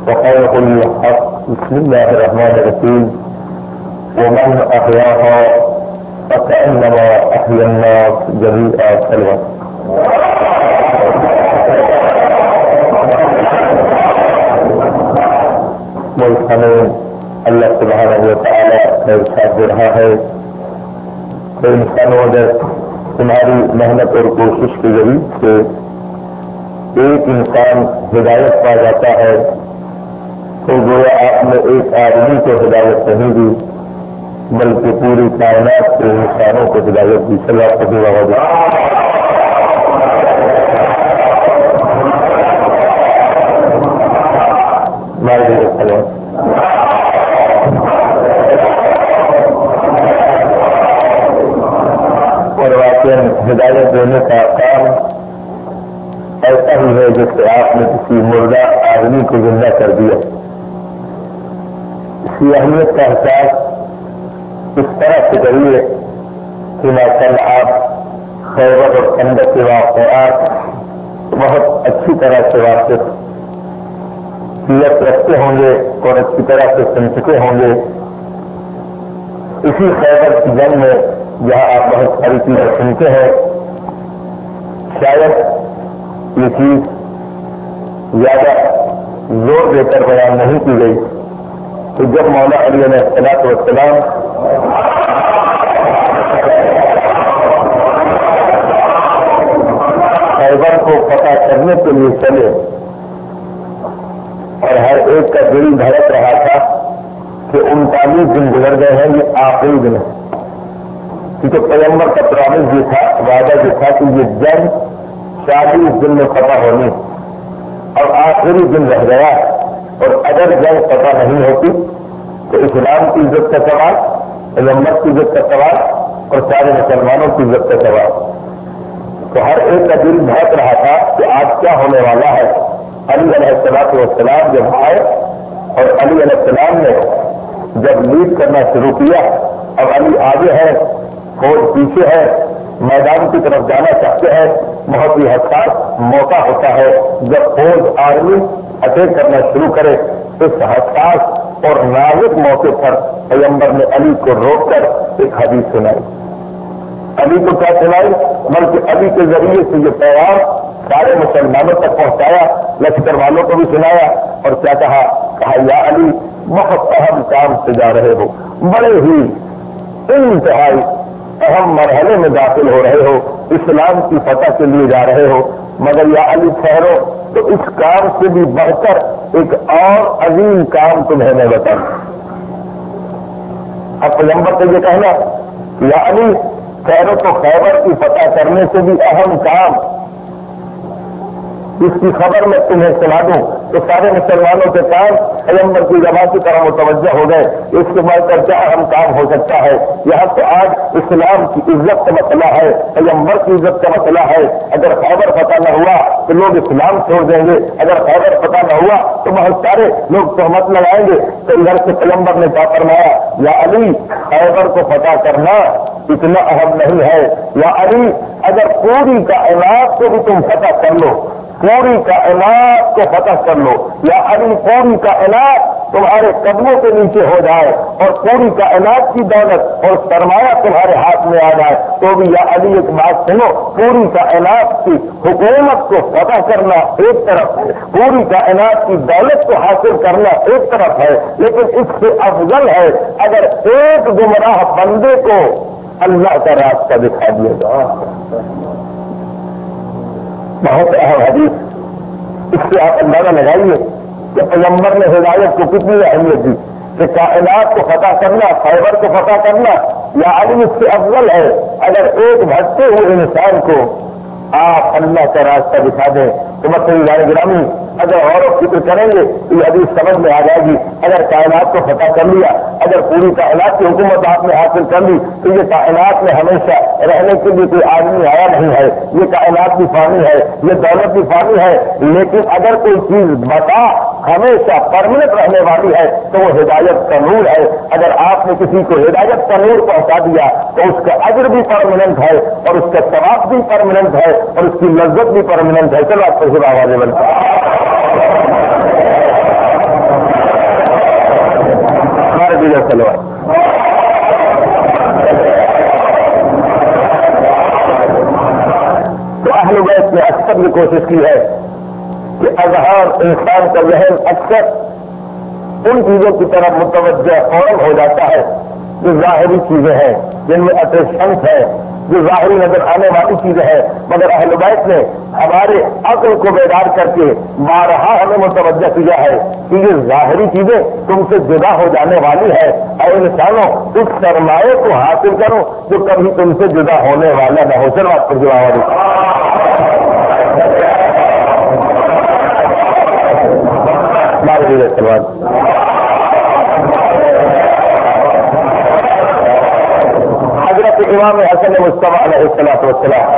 وقوله الحق. بسم الله الرحمن الرحيم. ومن أحياها فكأنما أحيا الناس جميعا سلوا. ملک ہمیں اللہ سبحانہ و تعالیٰ نے ارشاد دے رہا ہے کہ انسانوں اگر تمہاری محنت اور کوشش کے ذریعے سے ایک انسان ہدایت پا جاتا ہے تو گویا آپ نے ایک آدمی کو ہدایت نہیں دی بلکہ پوری کائنات کے انسانوں کو ہدایت دی. صلی اللہ علیہ وسلم. اور واقعی ہدایت دینے کا کام ایسا ہی ہے جیسے آپ نے کسی مردہ آدمی کو زندہ کر دیا. اس کی اہمیت کا احساس اس طرح سے کریے کہ ماشاءاللہ آپ خیبر اور خندق کے واقعات بہت اچھی طرح سے واقف رکھتے ہوں گے اور اچھی طرح سے سن چکے ہوں گے. اسی خیبر کی جنگ میں جہاں آپ بہت ساری چیزیں سنتے ہیں شاید یہ چیز زیادہ زور دے کر بیان نہیں کی گئی تو جب مولا علی علیہ السلام خیبر کو فتح کرنے کے لیے چلے اور ہر ایک کا دل دھڑک رہا تھا کہ 39 دن گزر گئے ہیں یہ آخری دن ہے کیونکہ پیغمبر کا پرامس یہ تھا وعدہ یہ تھا کہ یہ جنگ 40 دن میں فتح ہونی اور آخری دن رہ گیا اور اگر جنگ فتح نہیں ہوتی تو اسلام کی عزت کا سوال پیغمبر کی عزت کا سوال اور سارے مسلمانوں کی عزت کا سوال. تو ہر ایک کا دل دھڑک رہا تھا کہ آج کیا ہونے والا ہے. علی علیہ السلام جب آئے اور علی علیہ السلام نے جب لیڈ کرنا شروع کیا اب علی آگے ہے فوج پیچھے ہے میدان کی طرف جانا چاہتے ہیں. بہت ہی حساس موقع ہوتا ہے جب فوج آرمی اٹیک کرنا شروع کرے. اس حساس اور نازک موقع پر پیغمبر نے علی کو روک کر ایک حدیث سنائی. علی کو کیا سنائی بلکہ علی کے ذریعے سے یہ پیغام سارے مسلمانوں تک پہنچایا, لشکر والوں کو بھی سنایا اور کیا کہا یا علی بہت اہم کام سے جا رہے ہو, بڑے ہی انتہائی اہم مرحلے میں داخل ہو رہے ہو, اسلام کی فتح کے لیے جا رہے ہو, مگر یا علی ٹھہرو تو اس کام سے بھی بڑھ کر ایک اور عظیم کام تمہیں میں بتاؤں. اب پیغمبر سے یہ کہنا یا علی ٹھہرو تو خیبر کی فتح کرنے سے بھی اہم کام جس کی خبر میں تمہیں سنا دوں تو سارے مسلمانوں کے کام پیغمبر کی زبان کی طرح متوجہ ہو گئے. اس کے بعد کر کیا اہم کام ہو سکتا ہے. یہاں تو آج اسلام کی عزت کا مسئلہ ہے, پیغمبر کی عزت کا مسئلہ ہے. اگر خیبر فتح نہ ہوا تو لوگ اسلام چھوڑ دیں گے, اگر خیبر فتح نہ ہوا تو بہت سارے لوگ تہمت لگائیں گے. تو ادھر سے پیغمبر نے کیا فرمایا یا علی خیبر کو فتح کرنا اتنا اہم نہیں ہے. یا علی اگر پوری کائنات کو بھی تم فتح کر لو, پوری کائنات کو فتح کر لو, یا علی پوری کائنات تمہارے قدموں کے نیچے ہو جائے اور پوری کائنات کی دولت اور سرمایہ تمہارے ہاتھ میں آ جائے تو بھی یا علی ایک بات سنو, پوری کائنات کی حکومت کو فتح کرنا ایک طرف ہے, پوری کائنات کی دولت کو حاصل کرنا ایک طرف ہے, لیکن اس سے افضل ہے اگر ایک گمراہ بندے کو اللہ کا راستہ دکھا دیا جائے. بہت اہم حدیث. اس سے آپ اندازہ لگائیے کہ پیغمبر نے ہدایت کو کتنی اہمیت دی کہ کائنات کو فتح کرنا, خیبر کو فتح کرنا یا علی اس سے افضل ہے اگر ایک بھٹکے ہوئے انسان کو آپ اللہ کا راستہ دکھا دیں. تو مسئلہ گرامی اگر غور و فکر کریں گے تو یہ حدیث سمجھ میں آ جائے گی. اگر کائنات کو فتح کر لیا, اگر پوری کائنات کی حکومت آپ نے حاصل کر لی تو یہ کائنات میں ہمیشہ رہنے کے لیے کوئی آدمی آیا نہیں ہے. یہ کائنات بھی فانی ہے, یہ دولت بھی فانی ہے, لیکن اگر کوئی چیز بتا ہمیشہ پرمنٹ رہنے والی ہے تو وہ ہدایت کا نور ہے. اگر آپ نے کسی کو ہدایت کا نور پہنچا دیا تو اس کا اجر بھی پرمنٹ ہے اور اس کا ثواب بھی پرمنٹ ہے اور اس کی لذت بھی پرمنٹ ہے. چلو آپ کو آواز بنتا کی کوشش کی ہے کہ اذہان انسان کا ذہن اکثر ان چیزوں کی طرف متوجہ فوراً ہو جاتا ہے جو ظاہری چیزیں ہیں، جن میں اٹریکشنس ہے، جو ظاہری نظر آنے والی چیزیں ہیں، مگر اہل بیت نے ہمارے عقل کو بیدار کر کے بارہا ہمیں متوجہ کیا ہے کہ یہ ظاہری چیزیں تم سے جدا ہو جانے والی ہے، اور انسانوں اس سرمایے کو حاصل کرو جو کبھی تم سے جدا ہونے والا نہ ہو۔ چلو آپ پر جواب حضرت امام حسن مصطفیٰ علیہ السلام،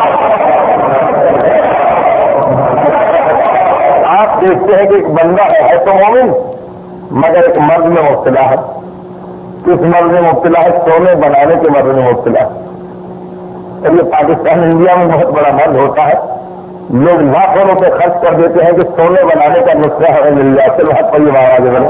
آپ دیکھتے ہیں کہ ایک بندہ ہے تو مومن، مگر ایک مرض میں مبتلا ہے۔ کس مرض میں مبتلا ہے؟ سونے بنانے کے مرض میں مبتلا ہے۔ اور یہ پاکستان انڈیا میں بہت بڑا مرض ہوتا ہے، لوگ لاکھوں روپے خرچ کر دیتے ہیں کہ سونے بنانے کا نسخہ ہمیں مل جائے۔ چلو حق پر یہ آواز بنے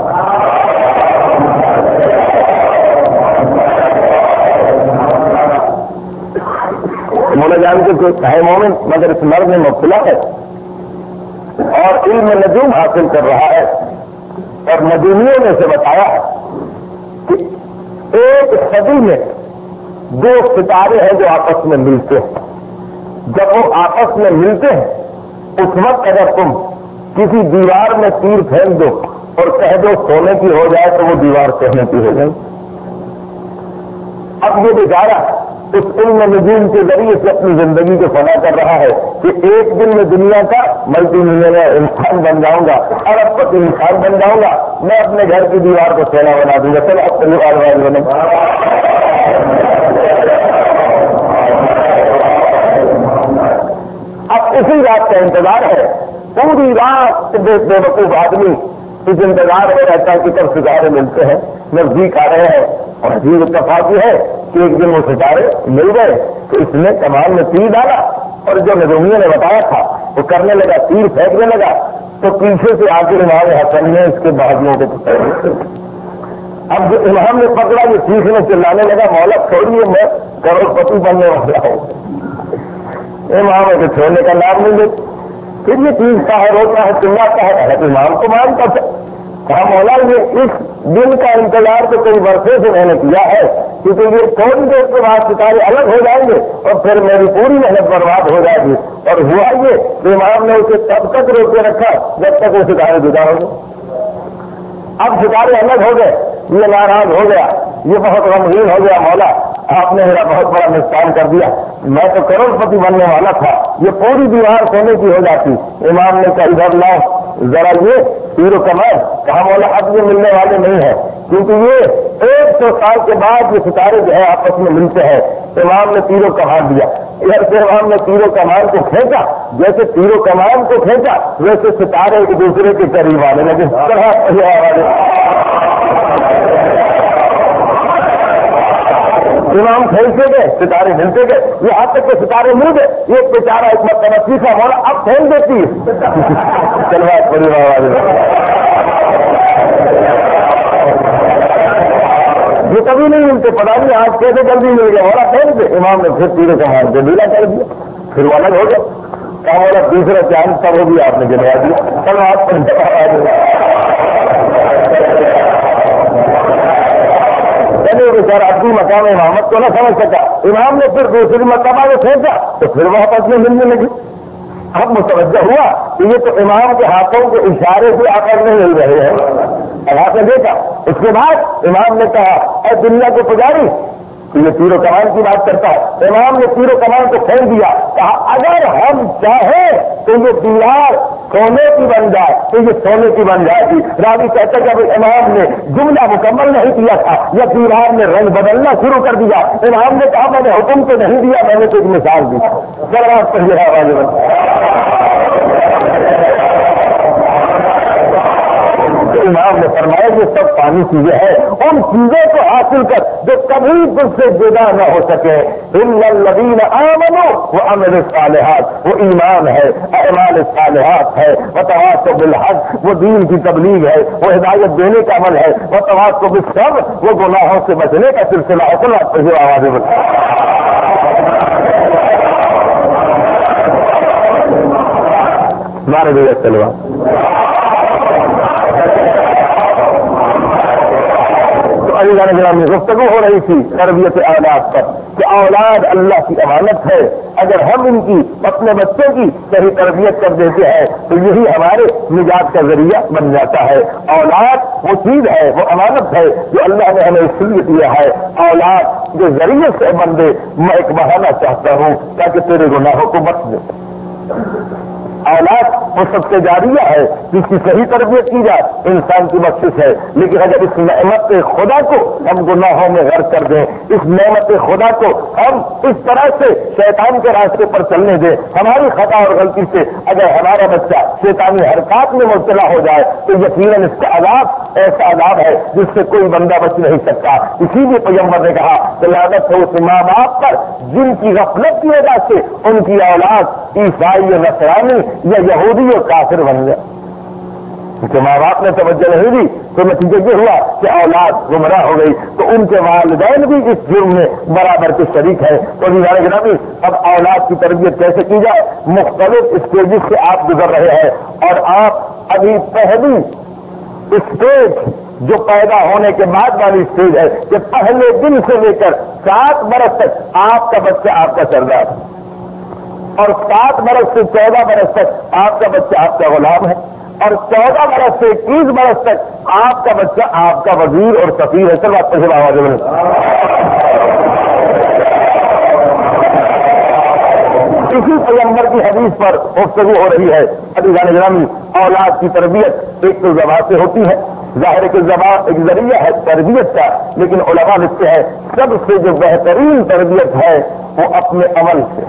مولا جان کے ہے مومن، مگر اس مرض میں مبتلا ہے اور علم نجوم حاصل کر رہا ہے، اور نجومیوں نے سے بتایا ہے کہ ایک صدی میں دو ستارے ہیں جو آپس میں ملتے ہیں۔ جب وہ آپس میں ملتے ہیں اس وقت اگر تم کسی دیوار میں تیر پھینک دو اور کہہ دو سونے کی ہو جائے تو وہ دیوار سونے کی ہو جائے۔ اب یہ بیچارہ اس علم نجوم کے ذریعے سے اپنی زندگی کو فنا کر رہا ہے کہ ایک دن میں دنیا کا ملٹی ملینئر انسان بن جاؤں گا، ارب پتی انسان بن جاؤں گا، میں اپنے گھر کی دیوار کو سونا بنا دوں گا۔ چلو اب پریوار والے بنے۔ اب اسی رات کا انتظار ہے، پوری رات بے وقوف آدمی اس انتظار میں رہتا ہے کہ کب ستارے ملتے ہیں، نزدیک آ رہے ہیں، اور عجیب اتفاق یہ ہے کہ ایک دن وہ ستارے مل گئے تو اس نے کمان میں تیر ڈالا اور جو نجومیوں نے بتایا تھا وہ کرنے لگا، تیر پھینکنے لگا تو پیچھے سے آ کے امام حسن نے اس کے بازوؤں کو پکڑا۔ اب جو امام نے پکڑا یہ چیخنے چلانے لگا، مولا چھوڑیے میں کروڑ پتی بننے والا ہوں۔ امام کو چھوڑنے کا نام نہیں لیتے، پھر یہ چیختا ہے، روتا ہے، چلاتا ہے، حضرت امام کو مانتا تھا۔ کہا مولا یہ اس دن کا انتظار تو کئی برسوں سے میں نے کیا ہے، کیونکہ یہ تھوڑی دیر کے بعد ستارے الگ ہو جائیں گے اور پھر میری پوری محنت برباد ہو جائے گی۔ اور ہوا یہ کہ امام نے اسے تب تک روکے رکھا جب تک وہ ستارے جدا ہو گئے۔ اب ستارے الگ ہو گئے، یہ ناراض ہو گیا، یہ بہت غمگین ہو گیا، مولا آپ نے میرا بہت بڑا نقصان کر دیا، میں تو کروڑ پتی بننے والا تھا، یہ پوری دیوار سونے کی ہو جاتی۔ امام نے کہا ادھر لاؤ ذرا یہ تیر و کمان۔ کہا مولا اب یہ ملنے والے نہیں ہیں، کیونکہ یہ 100 سال کے بعد یہ ستارے جو ہے آپس میں ملتے ہیں۔ امام نے تیر و کمان دیا، ادھر سے امام نے تیر و کمان کو کھینچا، جیسے تیر و کمان کو کھینچا ویسے ستارے ایک دوسرے کے قریب آنے لگے۔ امام کھیلتے گئے، ستارے ملتے گئے، یہاں تک کہ ستارے مل گئے۔ یہ بیچارہ ایک مرتبہ سیکھا، مولا اب پھیل دیتی ہے۔ چلو پریوار یہ کبھی نہیں ملتے، پتا نہیں آج کیسے جلدی مل گیا، مولا پھیل دے۔ امام نے پھر تیرے کمان کو ڈھیلا کر دیا، پھر وہ الگ ہو گیا۔ کہا مولا دوسرا چاند تب وہ بھی آپ نے جلوا دیا۔ چلو آپ بیچارہ اپنی مقام امامت کو نہ سمجھ سکا، امام نے پھر دوسری مرتبہ کو پھینکا تو پھر وہ آپس میں ملنے لگی۔ اب متوجہ ہوا کہ یہ تو امام کے ہاتھوں کے اشارے سے آپس میں مل رہے ہیں۔ اب آپ نے دیکھا، اس کے بعد امام نے کہا اے دنیا کے پجاری، یہ تیر و کمان کی بات کرتا ہے۔ امام نے تیر و کمان کو پھینک دیا، کہا اگر ہم چاہیں تو یہ دیوار سونے کی بن جائے تو یہ سونے کی بن جائے گی۔ راوی کہتے کہ اب امام نے جملہ مکمل نہیں کیا تھا، یا دیوار نے رنگ بدلنا شروع کر دیا۔ امام نے کہا میں نے حکم تو نہیں دیا، میں نے تو ایک مثال دی۔ ذرا پہلے امام نے فرمایا یہ سب پانی چیزیں ہیں، ان چیزوں کو حاصل کر جو کبھی تم سے جدا نہ ہو سکے۔ ان الذین آمنوا وعملوا الصالحات، وہ ایمان ہے، اعمال الصالحات ہے، وتواصوا بالحق، وہ دین کی تبلیغ ہے، وہ ہدایت دینے کا عمل ہے، وتواصوا بالصبر، وہ گناہوں سے بچنے کا سلسلہ ہے۔ آواز بتا مارے گئے چلوا علی جان گرامی میں گفتگو ہو رہی تھی تربیت اولاد پر کہ اولاد اللہ کی امانت ہے. اگر ہم ان کی اپنے بچوں کی صحیح تربیت کر دیتے ہیں تو یہی ہمارے نجات کا ذریعہ بن جاتا ہے. اولاد وہ چیز ہے, وہ امانت ہے جو اللہ نے ہمیں اس لیے دیا ہے. اولاد جو ذریعے سے بندے میں ایک بہانا چاہتا ہوں تاکہ تیرے گناہوں کو بخش دے. اولاد وہ سب سے جاریہ ہے جس کی صحیح تربیت کی جائے انسان کی بخشش ہے. لیکن اگر اس نعمت خدا کو ہم گناہوں میں غرق کر دیں, اس نعمت خدا کو ہم اس طرح سے شیطان کے راستے پر چلنے دیں, ہماری خطا اور غلطی سے اگر ہمارا بچہ شیطانی حرکات میں مبتلا ہو جائے تو یقیناً اس کا عذاب ایسا عذاب ہے جس سے کوئی بندہ بچ نہیں سکتا. اسی لیے پیغمبر نے کہا کہ لعنت ہو اس ماں باپ پر جن کی غفلت کی وجہ سے ان کی اولاد عیسائی یا نصرانی یا یہودی اور کافر بن گیا. کیونکہ ماں باپ نے توجہ نہیں دی تو نتیجہ یہ ہوا کہ اولاد گمراہ ہو گئی. تو ان کے والدین بھی اس جرم میں برابر کے شریک ہیں. تو گرامی اب اولاد کی تربیت کیسے کی جائے؟ مختلف اسٹیجز سے آپ گزر رہے ہیں اور آپ ابھی پہلی اسٹیج جو پیدا ہونے کے بعد والی اسٹیج ہے کہ پہلے دن سے لے کر 7 برس تک آپ کا بچہ آپ کا سردار ہے اور 7 برس سے 14 برس تک آپ کا بچہ آپ کا غلام ہے اور 14 برس سے 21 برس تک آپ کا بچہ آپ کا وزیر اور سفیر ہے. چل بات پہلے آواز میں اسی پیغمبر کی حدیث پر گفتگو ہو رہی ہے. عزیزان گرامی اولاد کی تربیت ایک تو زبان سے ہوتی ہے, ظاہر کہ زبان ایک ذریعہ ہے تربیت کا, لیکن علماء لکھتے ہیں سب سے جو بہترین تربیت ہے وہ اپنے عمل سے.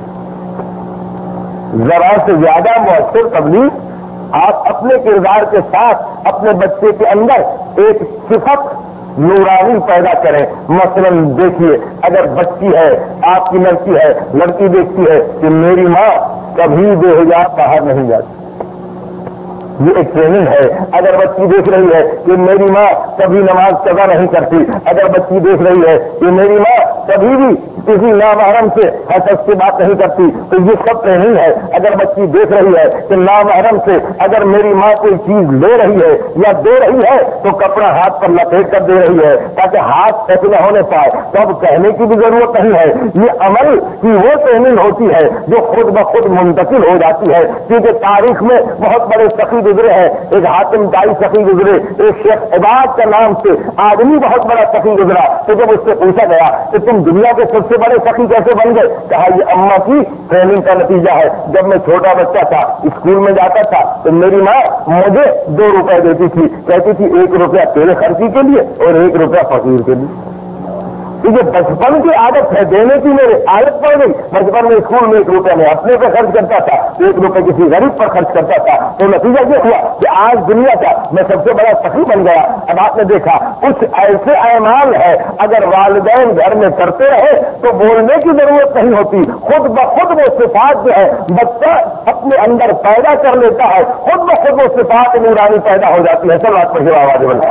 زبان سے زیادہ مؤثر تبلیغ آپ اپنے کردار کے ساتھ اپنے بچے کے اندر ایک صفت نورانی پیدا کریں. مثلا دیکھیے اگر بچی ہے آپ کی لڑکی ہے, لڑکی دیکھتی ہے کہ میری ماں کبھی بے حجاب باہر نہیں جاتی, یہ ایک ٹریننگ ہے. اگر بچی دیکھ رہی ہے کہ میری ماں کبھی نماز قضا نہیں کرتی, اگر بچی دیکھ رہی ہے کہ میری ماں کبھی بھی کسی نامحرم سے حسد سے بات نہیں کرتی, تو یہ سب ٹریننگ ہے. اگر بچی دیکھ رہی ہے کہ نامحرم سے اگر میری ماں کوئی چیز لے رہی ہے یا دے رہی ہے تو کپڑا ہاتھ پر لپیٹ کر دے رہی ہے تاکہ ہاتھ ایسے نہ ہونے پائے, تو اب کہنے کی بھی ضرورت نہیں ہے. یہ عمل کی وہ ٹریننگ ہوتی ہے جو خود بخود منتقل ہو جاتی ہے. کیونکہ تاریخ میں بہت بڑے سخی گزرے ہیں, ایک حاتم تائی سخی گزرے, ایک شیخ عباد کا نام سے آدمی بہت بڑا سخی گزرا. تو جب اس سے پوچھا گیا کہ تم دنیا کے سب سے بڑے سخی کیسے بن گئے, کہا یہ اماں کی ٹریننگ کا نتیجہ ہے. جب میں چھوٹا بچہ تھا اسکول میں جاتا تھا تو میری ماں مجھے 2 روپے دیتی تھی, کہتی تھی 1 روپیہ تیرے خرچی کے لیے اور 1 روپیہ فقیر کے لیے. یہ بچپن کی عادت ہے دینے کی, میری عادت پڑ گئی. بچپن میں اسکول میں 1 روپیہ میں اپنے پہ خرچ کرتا تھا, 1 روپے کسی غریب پر خرچ کرتا تھا. تو نتیجہ یہ ہوا کہ آج دنیا کا میں سب سے بڑا سخی بن گیا. اب آپ نے دیکھا کچھ ایسے اعمال ہے اگر والدین گھر میں کرتے رہے تو بولنے کی ضرورت نہیں ہوتی, خود بخود وہ صفات جو ہے بچہ اپنے اندر پیدا کر لیتا ہے, خود بخود وہ صفات نورانی پیدا ہو جاتی ہے. سب بات پر آواز بن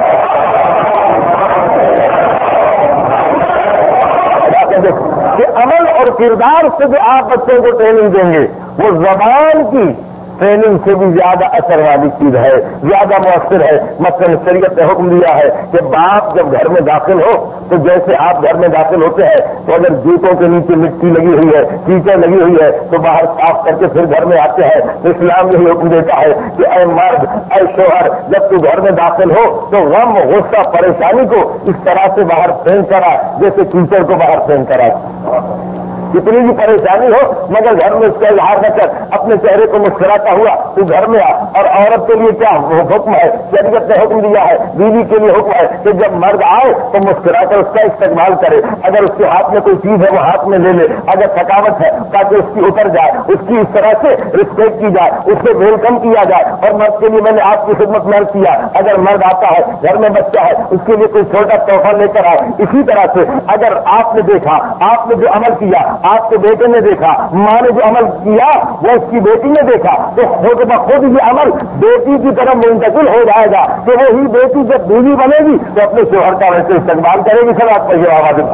کہ عمل اور کردار سے جو آپ بچوں کو ٹریننگ دیں گے وہ زبان کی ٹریننگ سے بھی زیادہ اثر والی چیز ہے, زیادہ مؤثر ہے. مثلا شریعت نے حکم دیا ہے کہ باپ جب گھر میں داخل ہو تو جیسے آپ گھر میں داخل ہوتے ہیں تو اگر جوتوں کے نیچے مٹی لگی ہوئی ہے, کیچڑ لگی ہوئی ہے تو باہر صاف کر کے پھر گھر میں آتے ہیں. تو اسلام یہی حکم دیتا ہے کہ اے مرد, اے شوہر, جب تو گھر میں داخل ہو تو غم, غصہ, پریشانی کو اس طرح سے باہر پھینک کرا جیسے کیچڑ کو باہر پھینک کرا. کتنی بھی پریشانی ہو مگر گھر میں اس کا اظہار نہ کر, اپنے چہرے کو مسکراتا ہوا تو گھر میں آ. اور عورت کے لیے کیا حکم ہے, شریعت نے حکم دیا ہے, بیوی کے لیے حکم ہے کہ جب مرد آئے تو مسکرا کر اس کا استقبال کرے. اگر اس کے ہاتھ میں کوئی چیز ہے وہ ہاتھ میں لے لے, اگر تھکاوٹ ہے تاکہ اس کی اتر جائے, اس کی اس طرح سے رسپیکٹ کی جائے, اس سے ویلکم کیا جائے. اور مرد کے لیے میں نے آپ کی خدمت میں کیا, اگر مرد آتا ہے گھر میں بچہ ہے اس کے لیے کوئی چھوٹا تحفہ لے کر آئے. اسی طرح سے اگر آپ نے دیکھا, آپ نے جو عمل کیا, آپ کے بیٹے نے دیکھا, ماں نے جو عمل کیا وہ اس کی بیٹی نے دیکھا, تو خود بخود یہ عمل بیٹی کی طرف منتقل ہو جائے گا کہ وہی بیٹی جب بیوی بنے گی تو اپنے شوہر کا ویسے استقبال کرے گی. سب آپ کو یہ آواز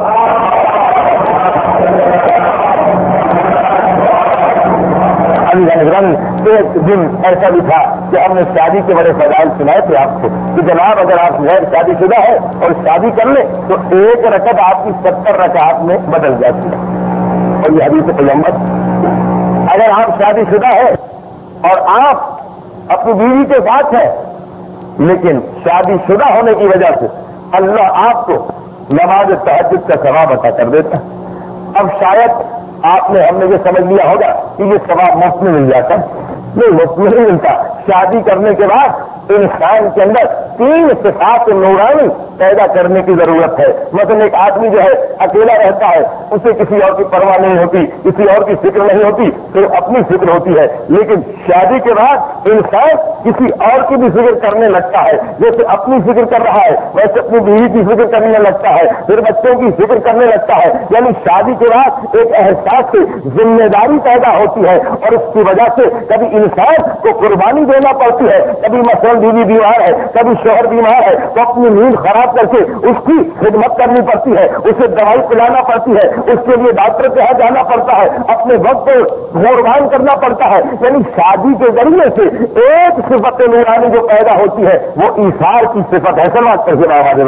ایک دن ایسا بھی تھا کہ ہم نے شادی کے بڑے فضائل سنائے تھے آپ کو کہ جناب اگر آپ غیر شادی شدہ ہے اور شادی کر لیں تو ایک رکعت آپ کی 70 رکعات میں بدل جاتی ہے. اور یہ حدیث پیغمبر. اگر آپ شادی شدہ ہے اور آپ اپنی بیوی کے ساتھ ہیں لیکن شادی شدہ ہونے کی وجہ سے اللہ آپ کو نماز تہجد کا ثواب عطا کر دیتا ہے. اب شاید آپ نے ہم نے یہ سمجھ لیا ہوگا کہ یہ ثواب مفت میں مل جاتا ہے. نہیں, مفت میں نہیں ملتا. شادی کرنے کے بعد انسان کے اندر 3 صفات نورانی پیدا کرنے کی ضرورت ہے. مثلا ایک آدمی جو ہے اکیلا رہتا ہے, اسے کسی اور کی پرواہ نہیں ہوتی, کسی اور کی فکر نہیں ہوتی, صرف اپنی فکر ہوتی ہے. لیکن شادی کے بعد انسان کسی اور کی بھی فکر کرنے لگتا ہے. جیسے اپنی فکر کر رہا ہے ویسے اپنی بیوی کی فکر کرنے لگتا ہے, پھر بچوں کی فکر کرنے لگتا ہے. یعنی شادی کے بعد ایک احساس سے ذمہ داری پیدا ہوتی ہے اور اس کی وجہ سے کبھی انسان کو قربانی دینا پڑتی ہے. کبھی مثلا بیوی بیمار ہے, کبھی شوہر بیمار ہے تو اپنی نیند خراب کر کے اس کی خدمت کرنی پڑتی ہے, اسے دوائی پلانا پڑتی ہے, اس کے لیے ڈاکٹر کے یہاں جانا پڑتا ہے, اپنے وقت کو قربان کرنا پڑتا ہے. یعنی شادی کے ذریعے سے ایک صفت نورانی جو پیدا ہوتی ہے وہ ایثار کی صفت ہے. سماج کر کے آواز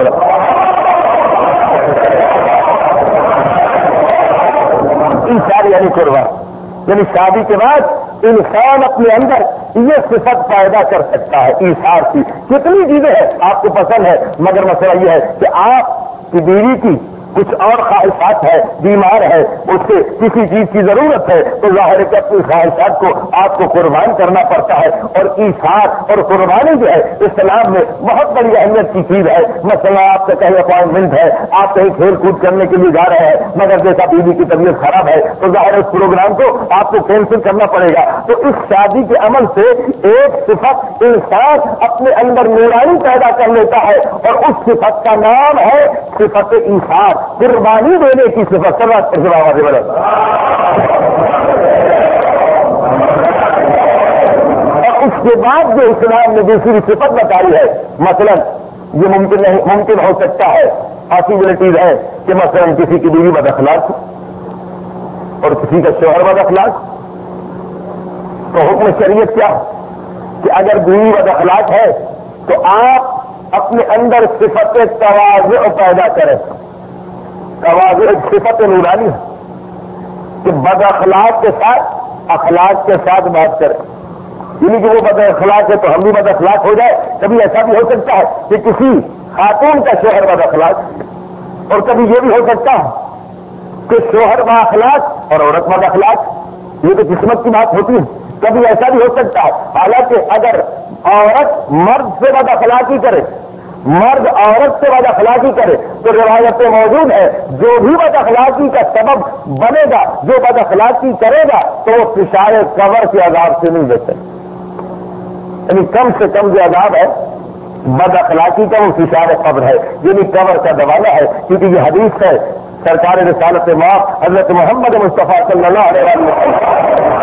ایثار یعنی قربان. یعنی شادی کے بعد انسان اپنے اندر یہ صفت پیدا کر سکتا ہے ایثار کی. کتنی چیزیں ہیں آپ کو پسند ہے, مگر مسئلہ یہ ہے کہ آپ کی بیوی کی کچھ اور خواہشات ہے, بیمار ہے, اس سے کسی چیز کی ضرورت ہے تو ظاہر ہے کہ اپنی خواہشات کو آپ کو قربان کرنا پڑتا ہے. اور ایثار اور قربانی جو ہے اسلام میں بہت بڑی اہمیت کی چیز ہے. مثلا آپ کا کہیں اپوائنٹمنٹ ہے, آپ کہیں کھیل کود کرنے کے لیے جا رہے ہیں, مگر جیسا بیوی کی طبیعت خراب ہے تو ظاہر اس پروگرام کو آپ کو کینسل کرنا پڑے گا. تو اس شادی کے عمل سے ایک صفت انسان اپنے اندر نورانی پیدا کر لیتا ہے اور اس صفت کا نام ہے صفت ایثار, قربانی دینے کی صفت. اور اس کے بعد جو اسلام نے دوسری صفت بتائی ہے, مثلا یہ ممکن ہو سکتا ہے, پاسبلٹیز ہے کہ مثلا کسی کی بیوی بد اخلاق اور کسی کا شوہر بد اخلاق, تو حکم شریعت کیا کہ اگر بیوی بد اخلاق ہے تو آپ اپنے اندر صفت تواضع پیدا کریں. تواضع ایک صفت نورانی ہے کہ بد اخلاق کے ساتھ بات کریں. یعنی کہ وہ بد اخلاق ہے تو ہم بھی بد اخلاق ہو جائے. کبھی ایسا بھی ہو سکتا ہے کہ کسی خاتون کا شوہر بد اخلاق, اور کبھی یہ بھی ہو سکتا ہے کہ شوہر با اخلاق اور عورت بد اخلاق. یہ تو قسمت کی بات ہوتی ہے. کبھی ایسا بھی ہو سکتا ہے, حالانکہ اگر عورت مرد سے بد اخلاقی کرے, مرد عورت سے بد اخلاقی کرے تو روایتیں موجود ہے جو بھی بد اخلاقی کا سبب بنے گا, جو بد اخلاقی کرے گا تو وہ فشار قبر کے عذاب سے نہیں بچے. یعنی کم سے کم جو عذاب ہے بد اخلاقی کا وہ فشار قبر ہے, یعنی قبر کا دبانا ہے. کیونکہ یہ حدیث ہے سرکار رسالت مآب حضرت محمد مصطفیٰ صلی اللہ علیہ وسلم.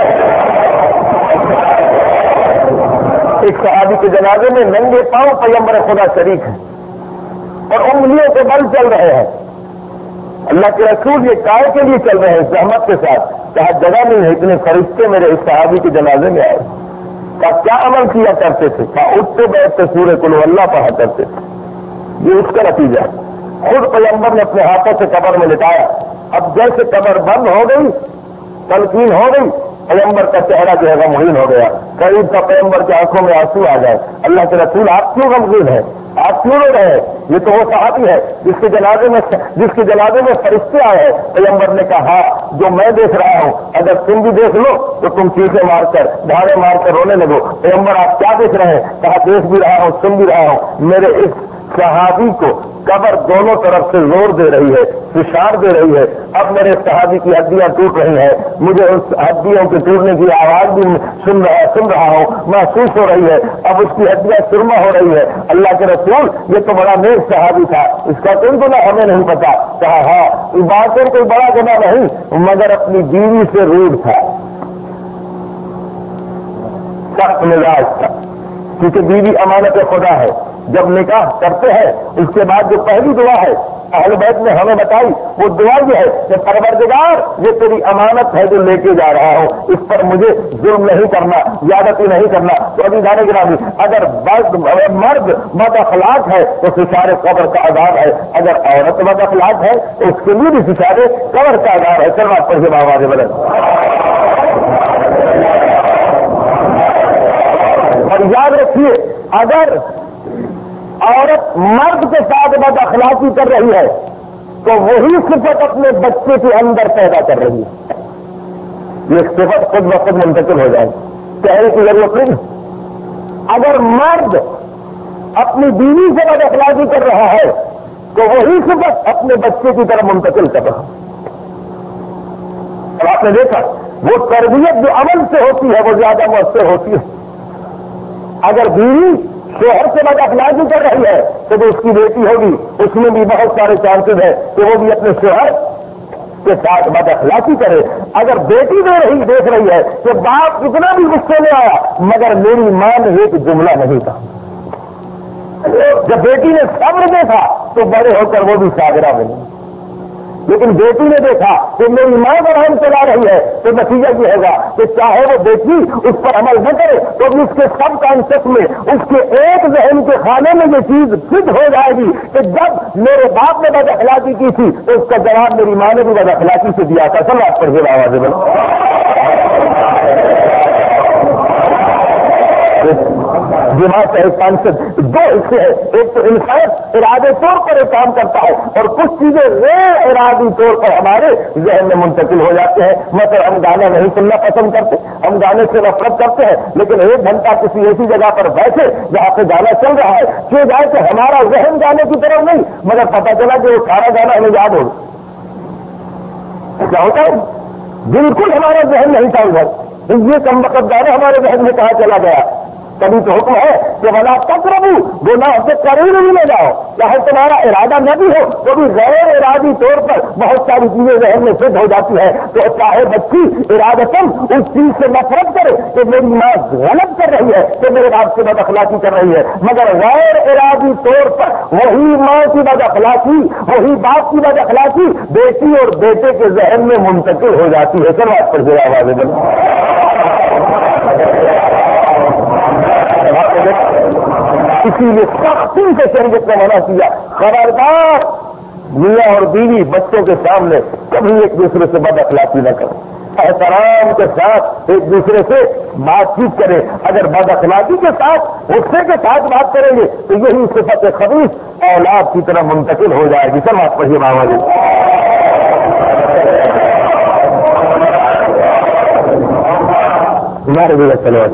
ایک صحابی کے جنازے میں ننگے پاؤں پیغمبر خدا شریک ہیں اور انگلیوں کے بل چل رہے ہیں. اللہ کے رسول یہ کائے کے لیے چل رہے ہیں زحمت کے ساتھ, کہا جگہ نہیں ہے, اتنے فرشتے میرے اس صحابی کے جنازے میں آئے. کہا کیا عمل کیا کرتے تھے؟ کہا اٹھتے بیٹھتے سورہ قل اللہ پڑھا کرتے تھے. یہ اس کا نتیجہ ہے. خود پیغمبر نے اپنے ہاتھوں سے قبر میں لٹایا. اب جیسے قبر بند ہو گئی, تلقین ہو گئی, پیغمبر کا چہرہ جو ہے غمگین ہو گیا. قریب کا پیغمبر کی آنکھوں میں آنسو آ گئے. اللہ کے رسول آپ کیوں غمگین ہیں, آپ کیوں رو رہے ہیں؟ یہ تو وہ صحابی ہے جس کے جنازے میں فرشتے آئے ہیں. پیغمبر نے کہا جو میں دیکھ رہا ہوں اگر تم بھی دیکھ لو تو تم چیخیں مار کر دھاڑے مار کر رونے لگو. پیغمبر آپ کیا دیکھ رہے ہیں؟ کہا دیکھ بھی رہا ہوں سن بھی رہا ہوں. میرے اس صحابی کو قبر دونوں طرف سے زور دے رہی ہے, فشار دے رہی ہے. اب میرے صحابی کی ہڈیاں ٹوٹ رہی ہیں, مجھے اس ہڈیوں کے ٹوٹنے کی آواز بھی سن رہا ہوں, محسوس ہو رہی ہے. اب اس کی ہڈیاں سرما ہو رہی ہے. اللہ کے رسول یہ تو بڑا نیک صحابی تھا, اس کا کوئی گناہ ہمیں نہیں پتا. کہا ہاں باتیں کوئی بڑا گناہ نہیں مگر اپنی بیوی سے روڈ تھا, سخت مزاج تھا. کیونکہ بیوی امانت خدا ہے. جب نکاح کرتے ہیں اس کے بعد جو پہلی دعا ہے اہل بیت نے ہمیں بتائی وہ دعا یہ ہے کہ پروردگار یہ تیری امانت ہے جو لے کے جا رہا ہوں, اس پر مجھے ظلم نہیں کرنا, زیادتی نہیں کرنا. تو ابھی جانے گرامی اگر مرد بد اخلاق ہے تو فشار قبر کا عذاب ہے, اگر عورت بد اخلاق ہے تو اس کے لیے بھی فشار قبر کا عذاب ہے. چلو آپ پڑھیے آواز بلند. اور یاد رکھیے اگر عورت مرد کے ساتھ بد اخلاقی کر رہی ہے تو وہی صفت اپنے بچے کے اندر پیدا کر رہی ہے. یہ صفت خود بخود منتقل ہو جائے, کہنے کی ضرورت نہیں. اگر مرد اپنی بیوی سے بد اخلاقی کر رہا ہے تو وہی صفت اپنے بچے کی طرف منتقل کر رہا ہے. اب آپ نے دیکھا وہ تربیت جو عمل سے ہوتی ہے وہ زیادہ مؤثر ہوتی ہے. اگر بیوی شوہر سے بد اخلاقی کر رہی ہے تو جو اس کی بیٹی ہوگی اس میں بھی بہت سارے چانسز ہے کہ وہ بھی اپنے شوہر کے ساتھ بد اخلاقی کرے. اگر بیٹی دیکھ رہی ہے کہ باپ کتنا بھی غصے میں آیا مگر میری ماں نے ایک جملہ نہیں کہا, جب بیٹی نے صبر دیکھا تو بڑے ہو کر وہ بھی صابرہ بنی. لیکن بیٹی نے دیکھا کہ میری ماں برہم چلا رہی ہے تو نتیجہ یہ ہوگا کہ چاہے وہ بیٹی اس پر عمل نہ کرے تو بھی اس کے سب کانسیپٹ میں اس کے ایک ذہن کے خانے میں یہ چیز فٹ ہو جائے گی کہ جب میرے باپ نے بد اخلاقی کی تھی تو اس کا جواب میری ماں نے بھی بد اخلاقی سے دیا تھا. سب آپ پر یہ آواز دماغ کا ایک کانسیپٹ دو حصے ہیں. ایک تو انسان ارادے طور پر ایک کام کرتا ہے اور کچھ چیزیں غیر ارادی طور پر ہمارے ذہن میں منتقل ہو جاتے ہیں. مثلا ہم گانا نہیں سننا پسند کرتے, ہم گانے سے نفرت کرتے ہیں, لیکن ایک گھنٹہ کسی ایسی جگہ پر بیٹھے جہاں پہ گانا چل رہا ہے کیوں جائے کہ ہمارا ذہن گانے کی طرف نہیں مگر پتا چلا کہ وہ سارا گانا ہمیں یاد ہو. کیا ہوتا ہے بالکل ہمارا ذہن نہیں تھا ادھر, یہ کم وقت گانا ہمارے ذہن میں کہاں چلا گیا. کبھی تو حکم ہے کہ ولا تقربوا گناہ سے قریب بھی نہ جاؤ, چاہے تمہارا ارادہ نہ بھی ہو تو بھی غیر ارادی طور پر بہت ساری چیزیں ذہن میں فٹ ہو جاتی ہے. تو چاہے بچی ارادتاً اس چیز سے نفرت کرے کہ میری ماں غلط کر رہی ہے کہ میرے باپ سے بد اخلاقی کر رہی ہے, مگر غیر ارادی طور پر وہی ماں کی بد اخلاقی وہی باپ کی بد اخلاقی بیٹی اور بیٹے کے ذہن میں منتقل ہو جاتی ہے. سر بات پر جو آواز ہے اسی لیے سختی سے شریعت نے منع کیا, خبردار میاں اور بیوی بچوں کے سامنے کبھی ایک دوسرے سے بد اخلاقی نہ کریں, احترام کے ساتھ ایک دوسرے سے بات چیت کریں. اگر بد اخلاقی کے ساتھ غصے کے ساتھ بات کریں گے تو یہی صفت خبیث اولاد کی طرح منتقل ہو جائے گی. سر آپ پڑھیے ماما جی. ہمارے بھی چلو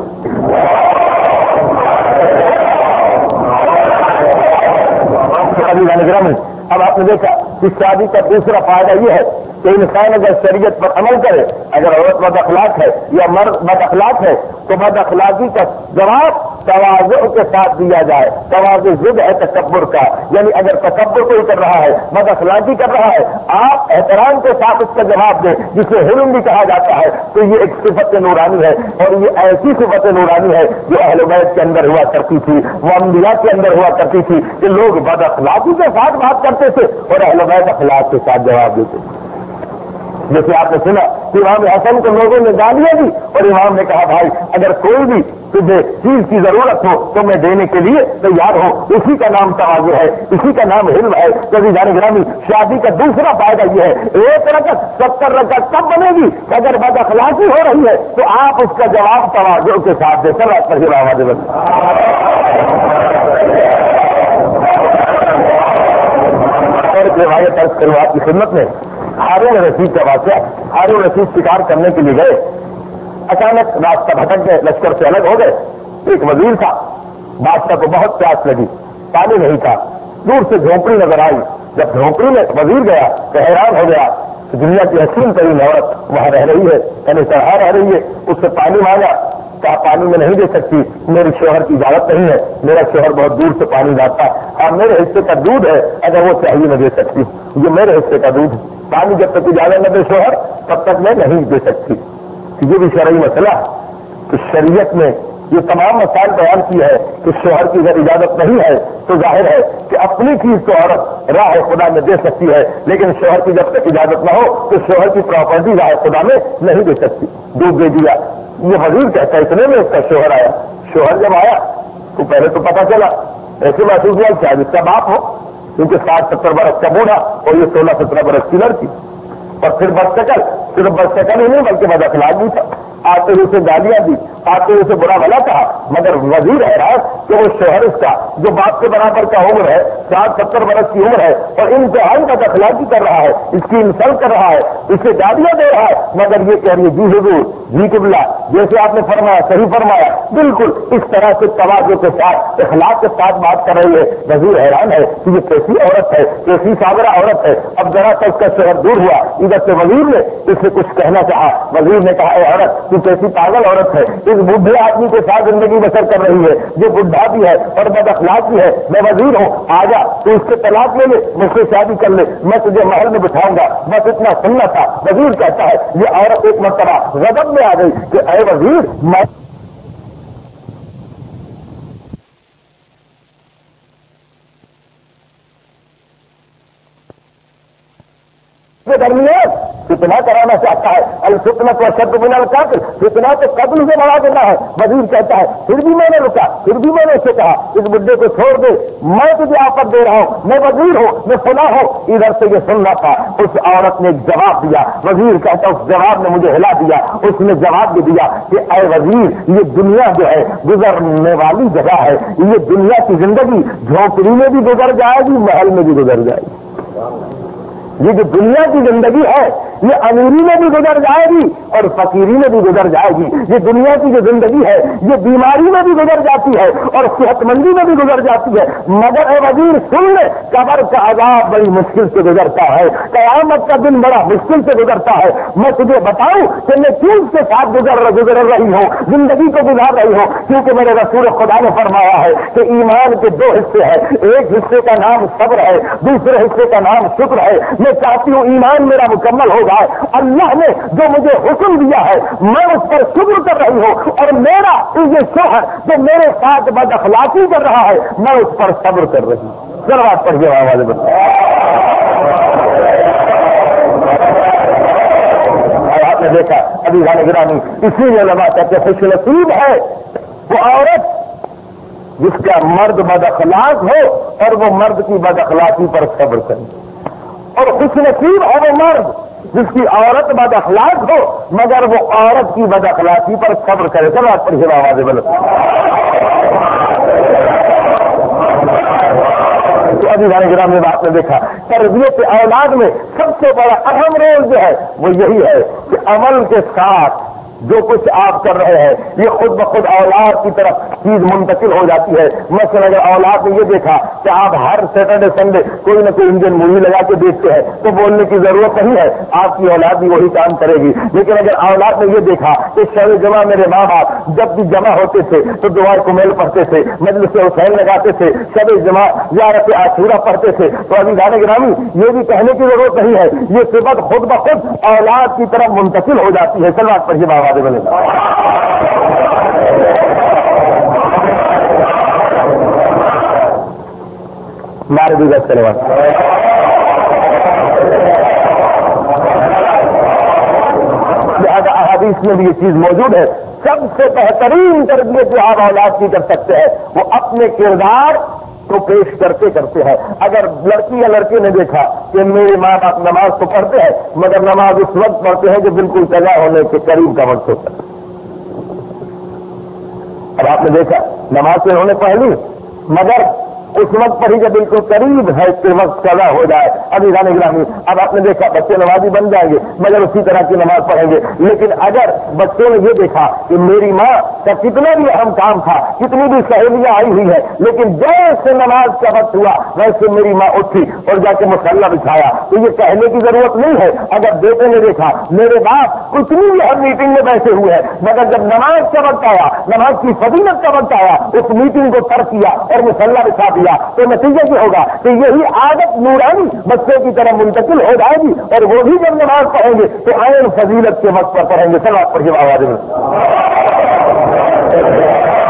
اب آپ نے دیکھا کہ شادی کا دوسرا فائدہ یہ ہے کہ انسان اگر شریعت پر عمل کرے, اگر عورت بد اخلاق ہے یا مرد بد اخلاق ہے تو بد اخلاقی کا جواب تواضع کے ساتھ دیا جائے. تواضع ضد ہے تکبر کا, یعنی اگر تکبر کوئی کر رہا ہے بد اخلاقی کر رہا ہے آپ احترام کے ساتھ اس کا جواب دیں جسے حلم بھی کہا جاتا ہے. تو یہ ایک صفت نورانی ہے اور یہ ایسی صفت نورانی ہے جو اہل بیت کے اندر ہوا کرتی تھی, وہ انبیاء کے اندر ہوا کرتی تھی کہ لوگ بد اخلاقی کے ساتھ بات کرتے تھے اور اہل بیت اخلاق کے ساتھ جواب دیتے تھے. جیسے آپ نے سنا کہ امام حسن کو لوگوں نے گالیاں دی اور امام نے کہا بھائی اگر کوئی بھی تجھے چیز کی ضرورت ہو تو میں دینے کے لیے تیار ہوں. اسی کا نام تواضع ہے, اسی کا نام علم ہے. کبھی جانے گرامی شادی کا دوسرا فائدہ یہ ہے ایک رکعت 70 رکعت کب بنے گی اگر بد اخلاقی ہو رہی ہے تو آپ اس کا جواب تواضع کے ساتھ دیں. سر آپ پر آواز اور روایت آپ کی خدمت میں ہارون رشید کا واقعہ. ہارون رشید شکار کرنے کے لیے گئے, اچانک راستہ بھٹک گئے, لشکر سے الگ ہو گئے. ایک وزیر تھا, بادشاہ کو بہت پیاس لگی, پانی نہیں تھا, دور سے جھونپڑی نظر آئی. جب جھونپڑی میں وزیر گیا تو حیران ہو گیا کہ دنیا کی حسین ترین عورت وہاں رہ رہی ہے, یعنی سہا رہ رہی ہے. اس سے پانی مانگا, کہا پانی میں نہیں دے سکتی, میرے شوہر کی اجازت نہیں ہے, میرا شوہر بہت دور سے پانی لاتا ہے, اور میرے حصے کا دودھ ہے, اگر وہ چاہیے میں دے سکتی, یہ میرے حصے کا دودھ, پانی جب تک اجازت نہ دے شوہر تب تک میں نہیں دے سکتی. یہ بھی شرعی مسئلہ ہے. تو شریعت میں یہ تمام مسائل بیان کی ہے کہ شوہر کی اگر اجازت نہیں ہے تو ظاہر ہے کہ اپنی چیز تو عورت راہ خدا میں دے سکتی ہے، لیکن شوہر کی جب تک اجازت نہ ہو تو شوہر کی پراپرٹی راہ خدا میں نہیں دے سکتی۔ دودھ دے دیا، یہ وزیر کہتا ہے اتنے میں اس کا شوہر آیا۔ شوہر جب آیا تو پہلے تو پتا چلا، ایسے محسوس ہوا شاید اس کا باپ ہو، کیونکہ 60-70 برس کا بوڑھا اور یہ 16-17 برس کی لڑکی، اور پھر بدشکل، صرف بدشکل ہی نہیں بلکہ بد اخلاق بھی تھا، آتے ہوئے اسے گالیاں دی، آتے ہوئے اسے برا بھلا کہا، مگر وزیر حیران کہ وہ شوہر اس کا جو باپ کے برابر کا عمر ہے، 60-70 برس کی عمر ہے، اور انتہائی بد اخلاقی کر رہا ہے، اس کی انسلٹ کر رہا ہے، اسے گالیاں دے رہا ہے، مگر یہ کہہ رہی ہے جی حضور، جی قبلہ، جیسے آپ نے فرمایا صحیح فرمایا، بالکل اس طرح سے تواضع کے ساتھ اخلاق کے ساتھ بات کر رہی ہے۔ وزیر حیران ہے کہ یہ کیسی عورت ہے، کیسی صابرہ عورت ہے۔ اب ذرا سا اس کا شوہر دور ہوا، ادھر سے وزیر نے اس سے کچھ کہنا چاہا، وزیر نے کہا اے عورت تو کیسی پاگل عورت ہے، اس بوڑھے آدمی کے ساتھ زندگی بسر کر رہی ہے جو بڈھا بھی ہے اور بد اخلاق بھی ہے، میں وزیر ہوں، آ جا تو اس سے طلاق لے لے، مجھ سے شادی کر لے، میں تجھے محل میں بٹھاؤں گا، بس اتنا سننا تھا۔ وزیر کہتا ہے یہ عورت ایک مرتبہ غضب میں آ گئی کہ اے وزیر میں درمیان فتنہ کرانا چاہتا ہے، الفتنۃ اشد من القتل، فتنہ تو قتل سے بڑھا دینا ہے۔ وزیر کہتا ہے پھر بھی میں نے رکا، پھر بھی میں نے اسے کہا اس بڈھے کو چھوڑ دے، میں تجھے آفت دے رہا ہوں، میں وزیر ہوں، میں فلاں ہوں۔ ادھر سے یہ سننا تھا، اس عورت نے ایک جواب دیا، وزیر کہتا اس جواب نے مجھے ہلا دیا، اس نے جواب بھی دیا کہ اے وزیر یہ دنیا جو ہے گزرنے والی جگہ ہے، یہ دنیا کی زندگی جھونپڑی میں بھی گزر جائے گی، محل میں بھی گزر جائے گی۔ یہ جو دنیا کی زندگی ہے یہ امیری میں بھی گزر جائے گی اور فقیری میں بھی گزر جائے گی۔ یہ دنیا کی جو زندگی ہے یہ بیماری میں بھی گزر جاتی ہے اور صحت مندی میں بھی گزر جاتی ہے، مگر اے وزیر سن لے، قبر کا عذاب بڑی مشکل سے گزرتا ہے، قیامت کا دن بڑا مشکل سے گزرتا ہے۔ میں تجھے بتاؤں کہ میں کیوں اس کے ساتھ گزر رہی ہوں، زندگی کو گزار رہی ہوں، کیونکہ میرے رسول خدا نے فرمایا ہے کہ ایمان کے دو حصے ہیں، ایک حصے کا نام صبر ہے، دوسرے حصے کا نام شکر ہے۔ میں چاہتی ہوں ایمان میرا مکمل ہو جائے، اللہ نے جو مجھے حکم دیا ہے میں اس پر شکر کر رہی ہوں، اور میرا یہ شوہر جو میرے ساتھ بد اخلاقی کر رہا ہے میں اس پر صبر کر رہی ہوں۔ سلوات پڑھیے آواز بتا۔ آپ نے دیکھا ابھی جانے گرامی، اسی لیے علماء کہتے ہیں خوش نصیب ہے وہ عورت جس کا مرد بد اخلاق ہو اور وہ مرد کی بد اخلاقی پر صبر کرے، اور خوش نصیب ہے وہ مرد جس کی عورت بد اخلاق ہو مگر وہ عورت کی بد اخلاقی پر صبر کرے۔ چلو آپ پڑھیے آواز بولو۔ تو ابھی جانے گرام میں آپ نے دیکھا تربیت اولاد میں سب سے بڑا اہم رول جو ہے وہ یہی ہے کہ عمل کے ساتھ جو کچھ آپ کر رہے ہیں یہ خود بخود اولاد کی طرف چیز منتقل ہو جاتی ہے۔ مثلا اگر اولاد نے یہ دیکھا کہ آپ ہر سیٹرڈے سنڈے کوئی نہ کوئی انڈین مووی لگا کے دیکھتے ہیں تو بولنے کی ضرورت نہیں ہے، آپ کی اولاد بھی وہی کام کرے گی۔ لیکن اگر اولاد نے یہ دیکھا کہ شب جمعہ میرے ماں باپ جب بھی جمع ہوتے تھے تو دعائے کمیل پڑھتے تھے، مجلس حسین لگاتے تھے، شب جمعہ زیارت عاشورہ پڑھتے تھے، تو ابھی گانے گرامی یہ بھی کہنے کی ضرورت نہیں ہے، یہ صفت خود بخود اولاد کی طرف منتقل ہو جاتی ہے۔ سلوات پڑھیے بابا بنے مارے بھی گز کرنے والا لہٰذا احادیث میں بھی یہ چیز موجود ہے۔ سب سے بہترین تربیت جو آپ اولاد کی کر سکتے ہیں وہ اپنے کردار کو پیش کرتے کرتے ہیں۔ اگر لڑکی یا لڑکے نے دیکھا کہ میرے ماں باپ نماز تو پڑھتے ہیں مگر نماز اس وقت پڑھتے ہیں جو بالکل قضا ہونے کے قریب کا وقت ہوتا ہے، اب آپ نے دیکھا نماز تو انہوں نے پڑھ لی مگر اس وقت پر ہی جب بالکل قریب ہے کہ وقت قضا ہو جائے ابھی جانے گرامی، اب آپ نے دیکھا بچے نمازی بن جائیں گے مگر اسی طرح کی نماز پڑھیں گے۔ لیکن اگر بچوں نے یہ دیکھا کہ میری ماں کا کتنا بھی اہم کام تھا، کتنی بھی سہیلیاں آئی ہوئی ہے، لیکن جیسے نماز کا وقت ہوا ویسے میری ماں اٹھی اور جا کے مصلی بچھایا، تو یہ کہنے کی ضرورت نہیں ہے۔ اگر بیٹے نے دیکھا میرے باپ کتنی بھی ہر میٹنگ میں بیٹھے ہوئے ہیں مگر جب نماز کا وقت آیا، نماز کی فضیلت کا وقت آیا، اس میٹنگ کو ترک کیا اور مصلی بچھا دیا، تو نتیجہ کیا ہوگا کہ یہی عادت نورانی بچوں کی طرح منتقل ہو جائے گی اور وہ بھی جب نماز پڑھیں گے تو عین فضیلت کے وقت پر پڑھیں گے۔ سلوات پڑھیے آواز میں۔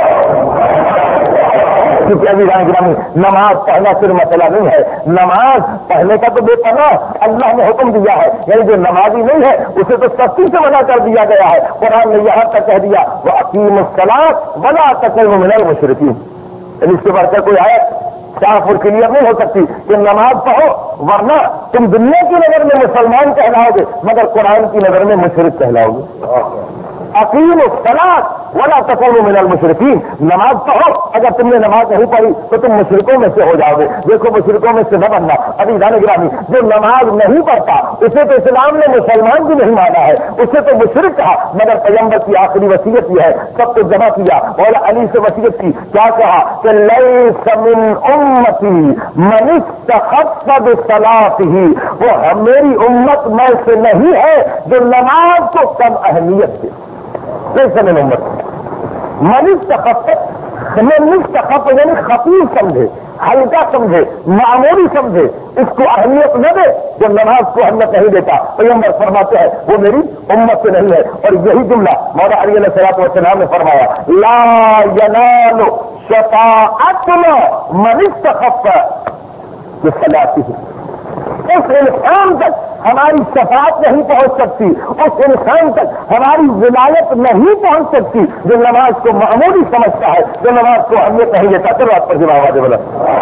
کیونکہ ابھی گرامی نماز پڑھنا صرف مسئلہ نہیں ہے، نماز پڑھنے کا تو بے پناہ اللہ نے حکم دیا ہے، یعنی جو نمازی نہیں ہے اسے تو سختی سے منع کر دیا گیا ہے۔ قرآن نے یہاں تک کہہ دیا وَأَقِیمُوا الصَّلَاةَ وَلَا تَكُونُوا مِنَ الْمُشْرِکِینَ، یعنی اس سے بڑھ کر کوئی آیت صاف اور کلیئر نہیں ہو سکتی کہ نماز پڑھو ورنہ تم دنیا کی نظر میں مسلمان کہلاؤ گے مگر قرآن کی نظر میں مشرک کہلاؤ گے۔ اقیموا الصلاۃ ولا تکونوا من المشرکین، نماز پڑھو، اگر تم نے نماز نہیں پڑھی تو تم مشرکوں میں سے ہو جاؤ گے۔ دیکھو مشرکوں میں سے نہ بننا۔ ابھی گرامی جو نماز نہیں پڑھتا اسے تو اسلام نے مسلمان بھی نہیں مانا ہے، اسے تو مشرک کہا، مگر پیغمبر کی آخری وصیت یہ ہے، سب کو جمع کیا اور علی سے وصیت کی، کیا کہا کہ لیس من امتی من استخف بصلاته، وہ میری امت میں سے نہیں ہے جو نماز کو کم اہمیت دے۔ من امت من استخف یعنی خفیف سمجھے، ہلکا سمجھے، معمولی سمجھے، اس کو اہمیت نہ دے، جو نماز کو اہمیت نہیں دیتا، پیغمبر فرماتے ہیں وہ میری امت سے نہیں ہے۔ اور یہی جملہ مولا علی علیہ السلام نے فرمایا لا ینال شفاعتنا من استخف بصلاته، اس انسان تک ہماری شفاعت نہیں پہنچ سکتی، اس انسان تک ہماری ولایت نہیں پہنچ سکتی جو نماز کو معمولی سمجھتا ہے، جو نماز کو اہمیت نہیں دیتا۔ چلو آپ پر جواب دے بولا۔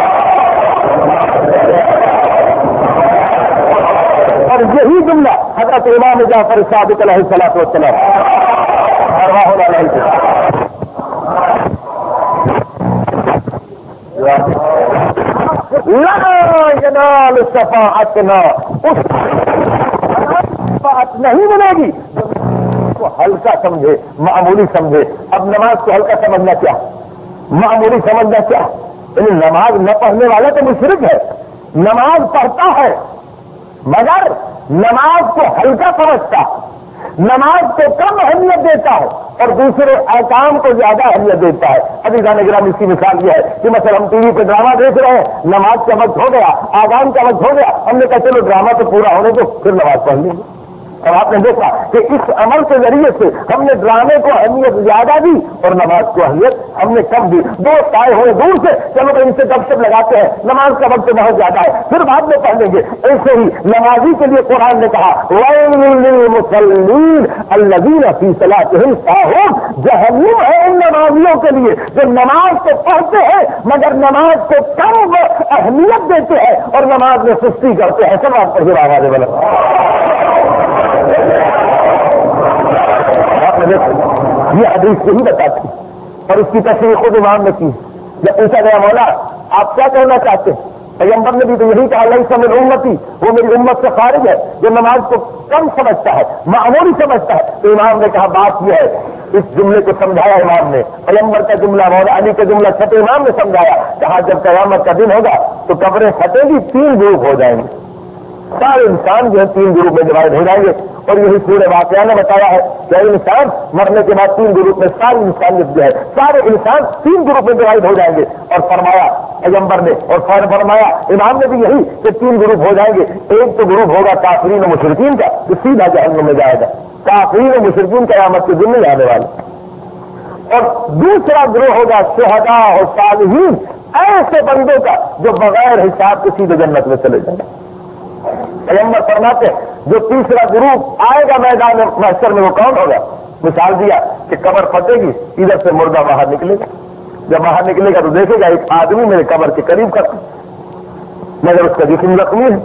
اور یہی جملہ حضرت امام جعفر صادق علیہ السلام ارواح علیہ لا ینال شفاعتنا، اس شفاعت نہیں ملے گی تو ہلکا سمجھے، معمولی سمجھے۔ اب نماز کو ہلکا سمجھنا کیا، معمولی سمجھنا کیا؟ یعنی نماز نہ پڑھنے والا تو مشرک ہے، نماز پڑھتا ہے مگر نماز کو ہلکا سمجھتا، نماز کو کم اہمیت دیتا ہے اور دوسرے احکام کو زیادہ اہمیت دیتا ہے۔ ابھی گرامی اس کی مثال یہ ہے کہ مثلا ہم ٹی وی پہ ڈرامہ دیکھ رہے ہیں، نماز کا وقت ہو گیا، آذان کا وقت ہو گیا، ہم نے کہا چلو ڈرامہ تو پورا ہونے دو پھر نماز پڑھ لیں گے۔ اور آپ نے دیکھا کہ اس عمل کے ذریعے سے ہم نے ڈرامے کو اہمیت زیادہ دی اور نماز کو اہمیت ہم نے کم دی۔ دوست آئے ہوئے دور سے، چلو تو ان سے گپ شپ لگاتے ہیں، نماز کا وقت بہت زیادہ ہے پھر بعد میں پڑھ لیں گے۔ ایسے ہی نمازی کے لیے قرآن نے کہا وَيْلٌ لِّلْمُصَلِّينَ الَّذِينَ فِي صَلَاتِهِمْ سَاهُونَ، جہنم ہے ان نمازیوں کے لیے جو نماز کو پڑھتے ہیں مگر نماز کو کم اہمیت دیتے ہیں اور نماز میں سستی کرتے ہیں۔ سب آپ پر جواب آنے والا۔ یہ حدیث یہی بتاتی اور اس کی تصریح خود امام نے کی۔ جب پوچھا گیا مولا آپ کیا کہنا چاہتے ہیں، پیغمبر نے بھی تو یہی کہا لیس من امتی، وہ میری امت سے خارج ہے جو نماز کو کم سمجھتا ہے، معمولی سمجھتا ہے۔ تو امام نے کہا بات یہ ہے، اس جملے کو سمجھایا امام نے، پیغمبر کا جملہ مولا علی کا جملہ چھٹے امام نے سمجھایا، کہا جب قیامت کا دن ہوگا تو قبریں پھٹیں گی، 3 گروپ ہو جائیں گے، سارے انسان جو ہے 3 گروپ میں ڈیوائڈ ہو جائیں گے۔ اور یہی پورے واقعہ نے بتایا ہے کہ انسان مرنے کے بعد 3 گروپ میں ساری انسانیت جو ہے، سارے انسان 3 گروپ میں ڈیوائڈ ہو جائیں گے۔ اور فرمایا پیغمبر نے اور فرمایا امام نے بھی یہی کہ 3 گروپ ہو جائیں گے۔ ایک تو گروپ ہوگا کافرین و مشرکین کا جو سیدھا جہنم میں جائے گا، کافرین و مشرکین قیامت کے دن میں آنے والے۔ اور دوسرا گروہ ہوگا شہداء اور صالحین، ایسے بندوں کا جو بغیر حساب کے سیدھے جنت میں چلے جائیں گے۔ پیغمبر فرماتے جو تیسرا گروپ آئے گا میدان محشر میں وہ کون ہوگا؟ مثال دیا کہ قبر پھٹے گی، ادھر سے مردہ باہر نکلے گا، جب باہر نکلے گا تو دیکھے گا ایک آدمی میرے قبر کے قریب کھڑا مگر اس کا جسم زخمی ہے،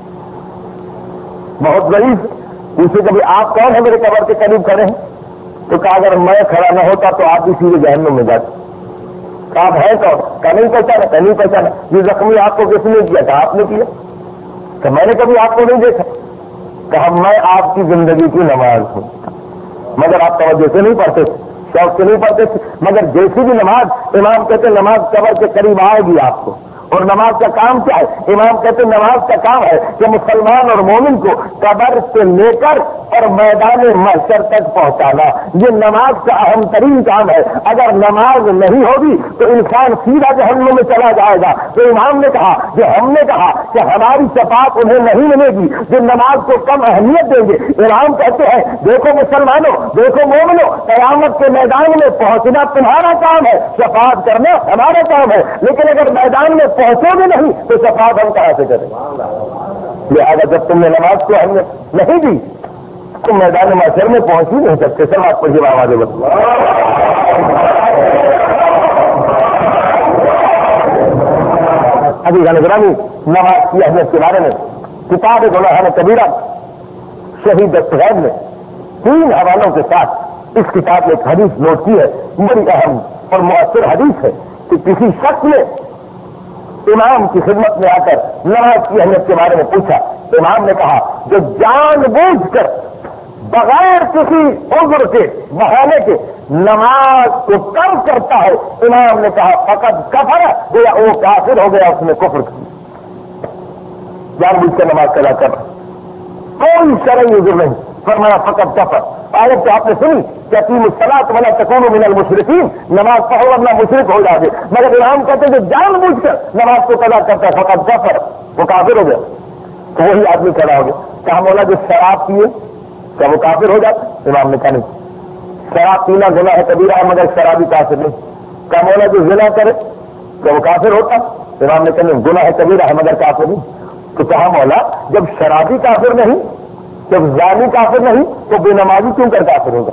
بہت ضعیف۔ پوچھے کبھی آپ کون ہیں میرے قبر کے قریب کھڑے ہیں؟ تو کہا اگر میں کھڑا نہ ہوتا تو آپ بھی سیدھے جہنم میں جاتے۔ آپ ہیں کون؟ کہا نہیں پہچانا، کہا نہیں پہچانا۔ یہ زخمی آپ کو کس نے کیا؟ کہا آپ نے کیا۔ کہ میں نے کبھی آپ کو نہیں دیکھا۔ کہا میں آپ کی زندگی کی نماز ہوں، مگر آپ توجہ سے نہیں پڑھتے تھے، شوق سے نہیں پڑھتے تھے، مگر جیسی بھی نماز، امام کہتے نماز قبر کے قریب آئے گی آپ کو۔ اور نماز کا کام کیا ہے؟ امام کہتے نماز کا کام ہے کہ مسلمان اور مومن کو قبر سے لے کر اور میدان محشر تک پہنچانا، یہ نماز کا اہم ترین کام ہے۔ اگر نماز نہیں ہوگی تو انسان سیدھا جہنم میں چلا جائے گا۔ تو امام نے کہا کہ ہم نے کہا کہ ہماری شفاعت انہیں نہیں ملے گی جو نماز کو کم اہمیت دیں گے۔ امام کہتے ہیں دیکھو مسلمانوں، دیکھو مومنوں، قیامت کے میدان میں پہنچنا تمہارا کام ہے، شفاعت کرنا ہمارا کام ہے، لیکن اگر میدان میں پہنچو گے نہیں تو شفاعت ہم کہاں سے کریں؟ لہٰذا جب تم نے نماز کو اہمیت نہیں دی تو میدان محشر میں پہنچ ہی نہیں سکتے۔ سب آپ کو یہ آواز ابھی گرامی نماز کی اہمیت کے بارے میں کتاب گناہ کبیرہ شہید دستگیر نے 3 حوالوں کے ساتھ اس کتاب میں ایک حدیث نوٹ کی ہے، بڑی اہم اور مؤثر حدیث ہے کہ کسی شخص نے امام کی خدمت میں آ کر نماز کی اہمیت کے بارے میں پوچھا۔ امام نے کہا جو جان بوجھ کر بغیر کسی عذر کے بہانے کے نماز کو کم کرتا ہے، امام نے کہا فقط کفر گویا وہ کافر ہو گیا، اس نے کفر کیا، جان بوجھ کر نماز ادا کر کوئی شرعی عذر نہیں، فرمایا فقط کفر۔ آیت تو آپ نے سنی کہ اقیموا الصلاۃ ولا تکونوا من المشرکین، نماز پڑھو ورنہ مشرک ہو جاؤ گے، مگر امام کہتے ہیں جو جان بوجھ کر نماز کو قضا کرتا ہے فقط کفر، وہ کافر ہو گیا۔ تو وہی آدمی کھڑا ہو گیا، کہا مولا جو شراب پیے کیا وہ کافر ہو جاتا؟ امام نے کہا نہیں، شراب پینا گناہ کبیرہ ہے مگر شرابی کافر نہیں۔ کہا مولا جو زنا کرے کیا وہ کافر ہوتا؟ امام نے کہا نہیں، گناہ کبیرہ ہے مگر کافر نہیں۔ تو کہا مولا جب شرابی کافر نہیں، جب زانی کافر نہیں تو بے نمازی کیوں کر کافر ہوگا؟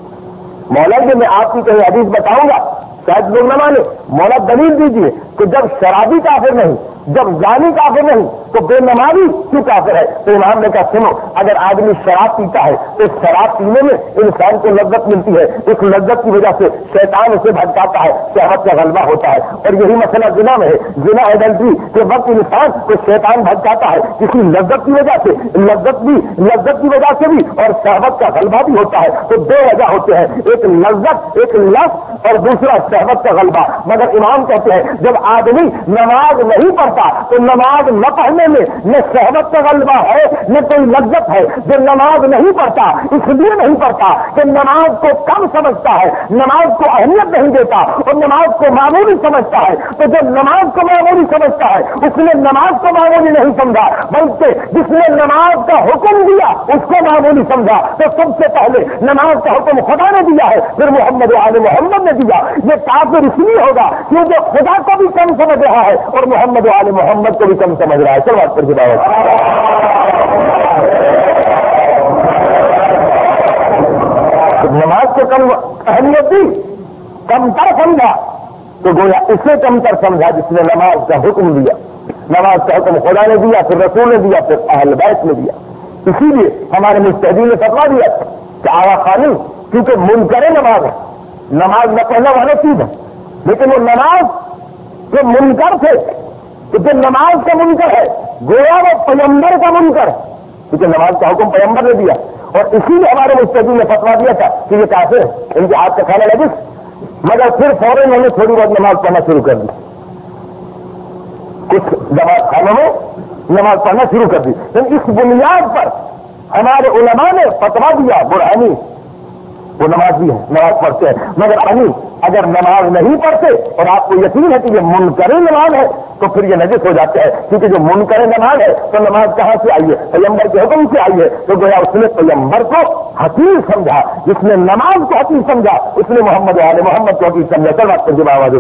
مولا یہ میں آپ کی کہیں حدیث بتاؤں گا شاید لوگ نہ مانے، مولا دلیل دیجیے کہ جب شرابی کافر نہیں، جب زانی کافر نہیں تو بے نمازی کیوں کافر ہے؟ تو امام نے کہا سنو، اگر آدمی شراب پیتا ہے تو شراب پینے میں انسان کو لذت ملتی ہے، اس لذت کی وجہ سے شیطان اسے بھٹکاتا ہے، شہوت کا غلبہ ہوتا ہے، اور یہی مسئلہ زنا میں ہے۔ زنا ایڈلٹری کے وقت انسان کو شیطان بھٹکاتا ہے کسی لذت کی وجہ سے، لذت کی وجہ سے بھی اور شہوت کا غلبہ بھی ہوتا ہے۔ تو 2 وجہ ہوتے ہیں، ایک لذت، ایک لفظ، اور دوسرا شہوت کا غلبہ۔ مگر امام کہتے ہیں جب آدمی نماز نہیں پڑھتا تو نماز نہ پڑھنے میں نہ شہوت کا غلبہ ہے نہ کوئی لذت ہے۔ جو نماز نہیں پڑھتا اس لیے نہیں پڑھتا کہ نماز کو کم سمجھتا ہے، نماز کو اہمیت نہیں دیتا اور نماز کو معمولی سمجھتا ہے۔ تو جو نماز کو معمولی سمجھتا ہے اس نے نماز کو معمولی نہیں سمجھا، بلکہ جس نے نماز کا حکم دیا اس کو معمولی سمجھا۔ تو سب سے پہلے نماز کا حکم خدا نے دیا ہے، پھر محمد و آل محمد نے دیا۔ یہ کافر اس لیے ہوگا کیونکہ خدا کو بھی کم سمجھ رہا ہے اور محمد و آل محمد کو بھی کم سمجھ رہا ہے۔ چل بات پر نماز کو کم اہمیت دی، کم تر سمجھا تو گویا اسے کم تر سمجھا جس نے نماز کا حکم دیا۔ نماز کا حکم خدا نے دیا، پھر رسول نے دیا، پھر اہل بیت نے دیا۔ اسی لیے ہمارے مجتہدین نے فتویٰ دیا کہ آغا خانی کیونکہ منکر نماز ہے، نماز نہ پڑھنے والا چیز ہے، لیکن وہ نماز جو منکر تھے، کیونکہ نماز کا منکر ہے گویا وہ پیغمبر کا منکر ہے، کیونکہ نماز کا حکم پیغمبر نے دیا۔ اور اسی لیے ہمارے مجتہدین نے فتویٰ دیا تھا کہ یہ کافر ہے، ان کے ہاتھ کا کھانا لگے، مگر پھر فوراً انہوں نے تھوڑی بہت نماز پڑھنا شروع کر دی، کچھ نماز خانوں میں نماز پڑھنا شروع کر دی۔ لیکن اس بنیاد پر ہمارے علماء نے فتویٰ دیا، برہانی وہ نماز بھی ہے، نماز پڑھتے ہیں، مگر اگر نماز نہیں پڑھتے اور آپ کو یقین ہے کہ یہ منکر نماز ہے تو پھر یہ نجس ہو جاتے ہیں، کیونکہ جو منکر نماز ہے تو نماز کہاں سے آئی ہے؟ پیغمبر کے حکم سے آئی ہے۔ تو گویا اس نے پیغمبر کو حقیر سمجھا، جس نے نماز کو حقیر سمجھا اس نے محمد علیہ محمد کو حقیر سمجھا۔ چل بات کرجیے آواز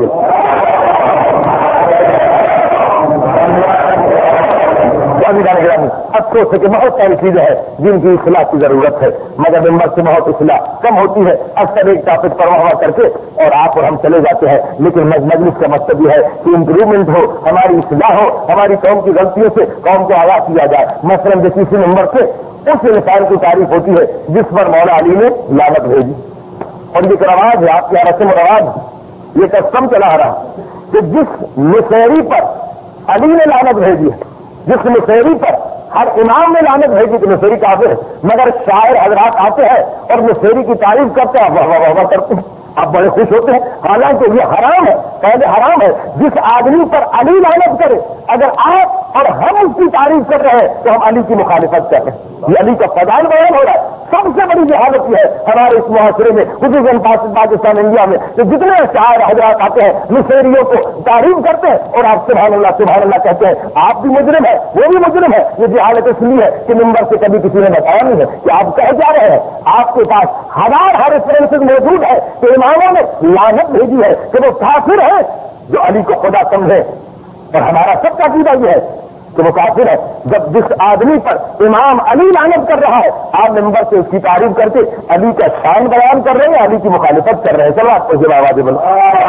افسوس ہے کہ بہت ساری چیزیں ہیں جن کی اصلاح کی ضرورت ہے، مگر ممبر سے بہت اصلاح کم ہوتی ہے، اکثر ایک ٹاپک پر وہاں کر کے اور آپ اور ہم چلے جاتے ہیں۔ لیکن مجلس کا مقصد یہ ہے کہ امپروومنٹ ہو، ہماری اصلاح ہو، ہماری قوم کی غلطیوں سے قوم کو آگاہ کیا جائے۔ مثلاً جو کسی نمبر سے اس انسان کی تعریف ہوتی ہے جس پر مولا علی نے لعنت بھیجی، اور یہ رواج ہے آپ کی رسم و رواج، یہ کسٹم چلا رہا کہ جس نصیری پر علی نے لعنت بھیجی ہے، جس نصیری پر ہر امام نے لعنت بھیجی کہ نصیری کافر ہے، مگر شاعر حضرات آتے ہیں اور نصیری کی تعریف کرتے ہیں، واہ واہ واہ کرتے ہیں، آپ بڑے خوش ہوتے ہیں، حالانکہ یہ حرام ہے، پہلے حرام ہے۔ جس آدمی پر علی لعنت کرے، اگر آپ اور ہم اس کی تعریف کر رہے ہیں تو ہم علی کی مخالفت کر رہے ہیں۔ یہ علی کا فضائل بیان ہو رہا ہے۔ سب سے بڑی جہالت یہ ہے ہمارے اس معاشرے میں، خصوصاً پاکستان انڈیا میں، کہ جتنے شاعر حضرات آتے ہیں نصیریوں کو تعریف کرتے ہیں اور آپ سبحان اللہ کہتے ہیں، آپ بھی مجرم ہے، وہ بھی مجرم ہے۔ یہ جہالت اس لیے ہے کہ ممبر سے کبھی کسی نے بتایا نہیں ہے کہ آپ کہہ جا رہے ہیں۔ آپ کے پاس ہزار ریفرنسز موجود ہے کہ اماموں نے لعنت بھیجی ہے کہ وہ کافر ہے جو علی کو خدا سمجھے، اور ہمارا سب کا عقیدہ یہ ہے کہ وہ کافر ہے۔ جب جس آدمی پر امام علی لعنت کر رہا ہے، آپ ممبر سے اس کی تعریف کر کے علی کا شان بیان کر رہے ہیں، علی کی مخالفت کر رہے ہیں۔ چلو آپ کو یہ آواز بولو۔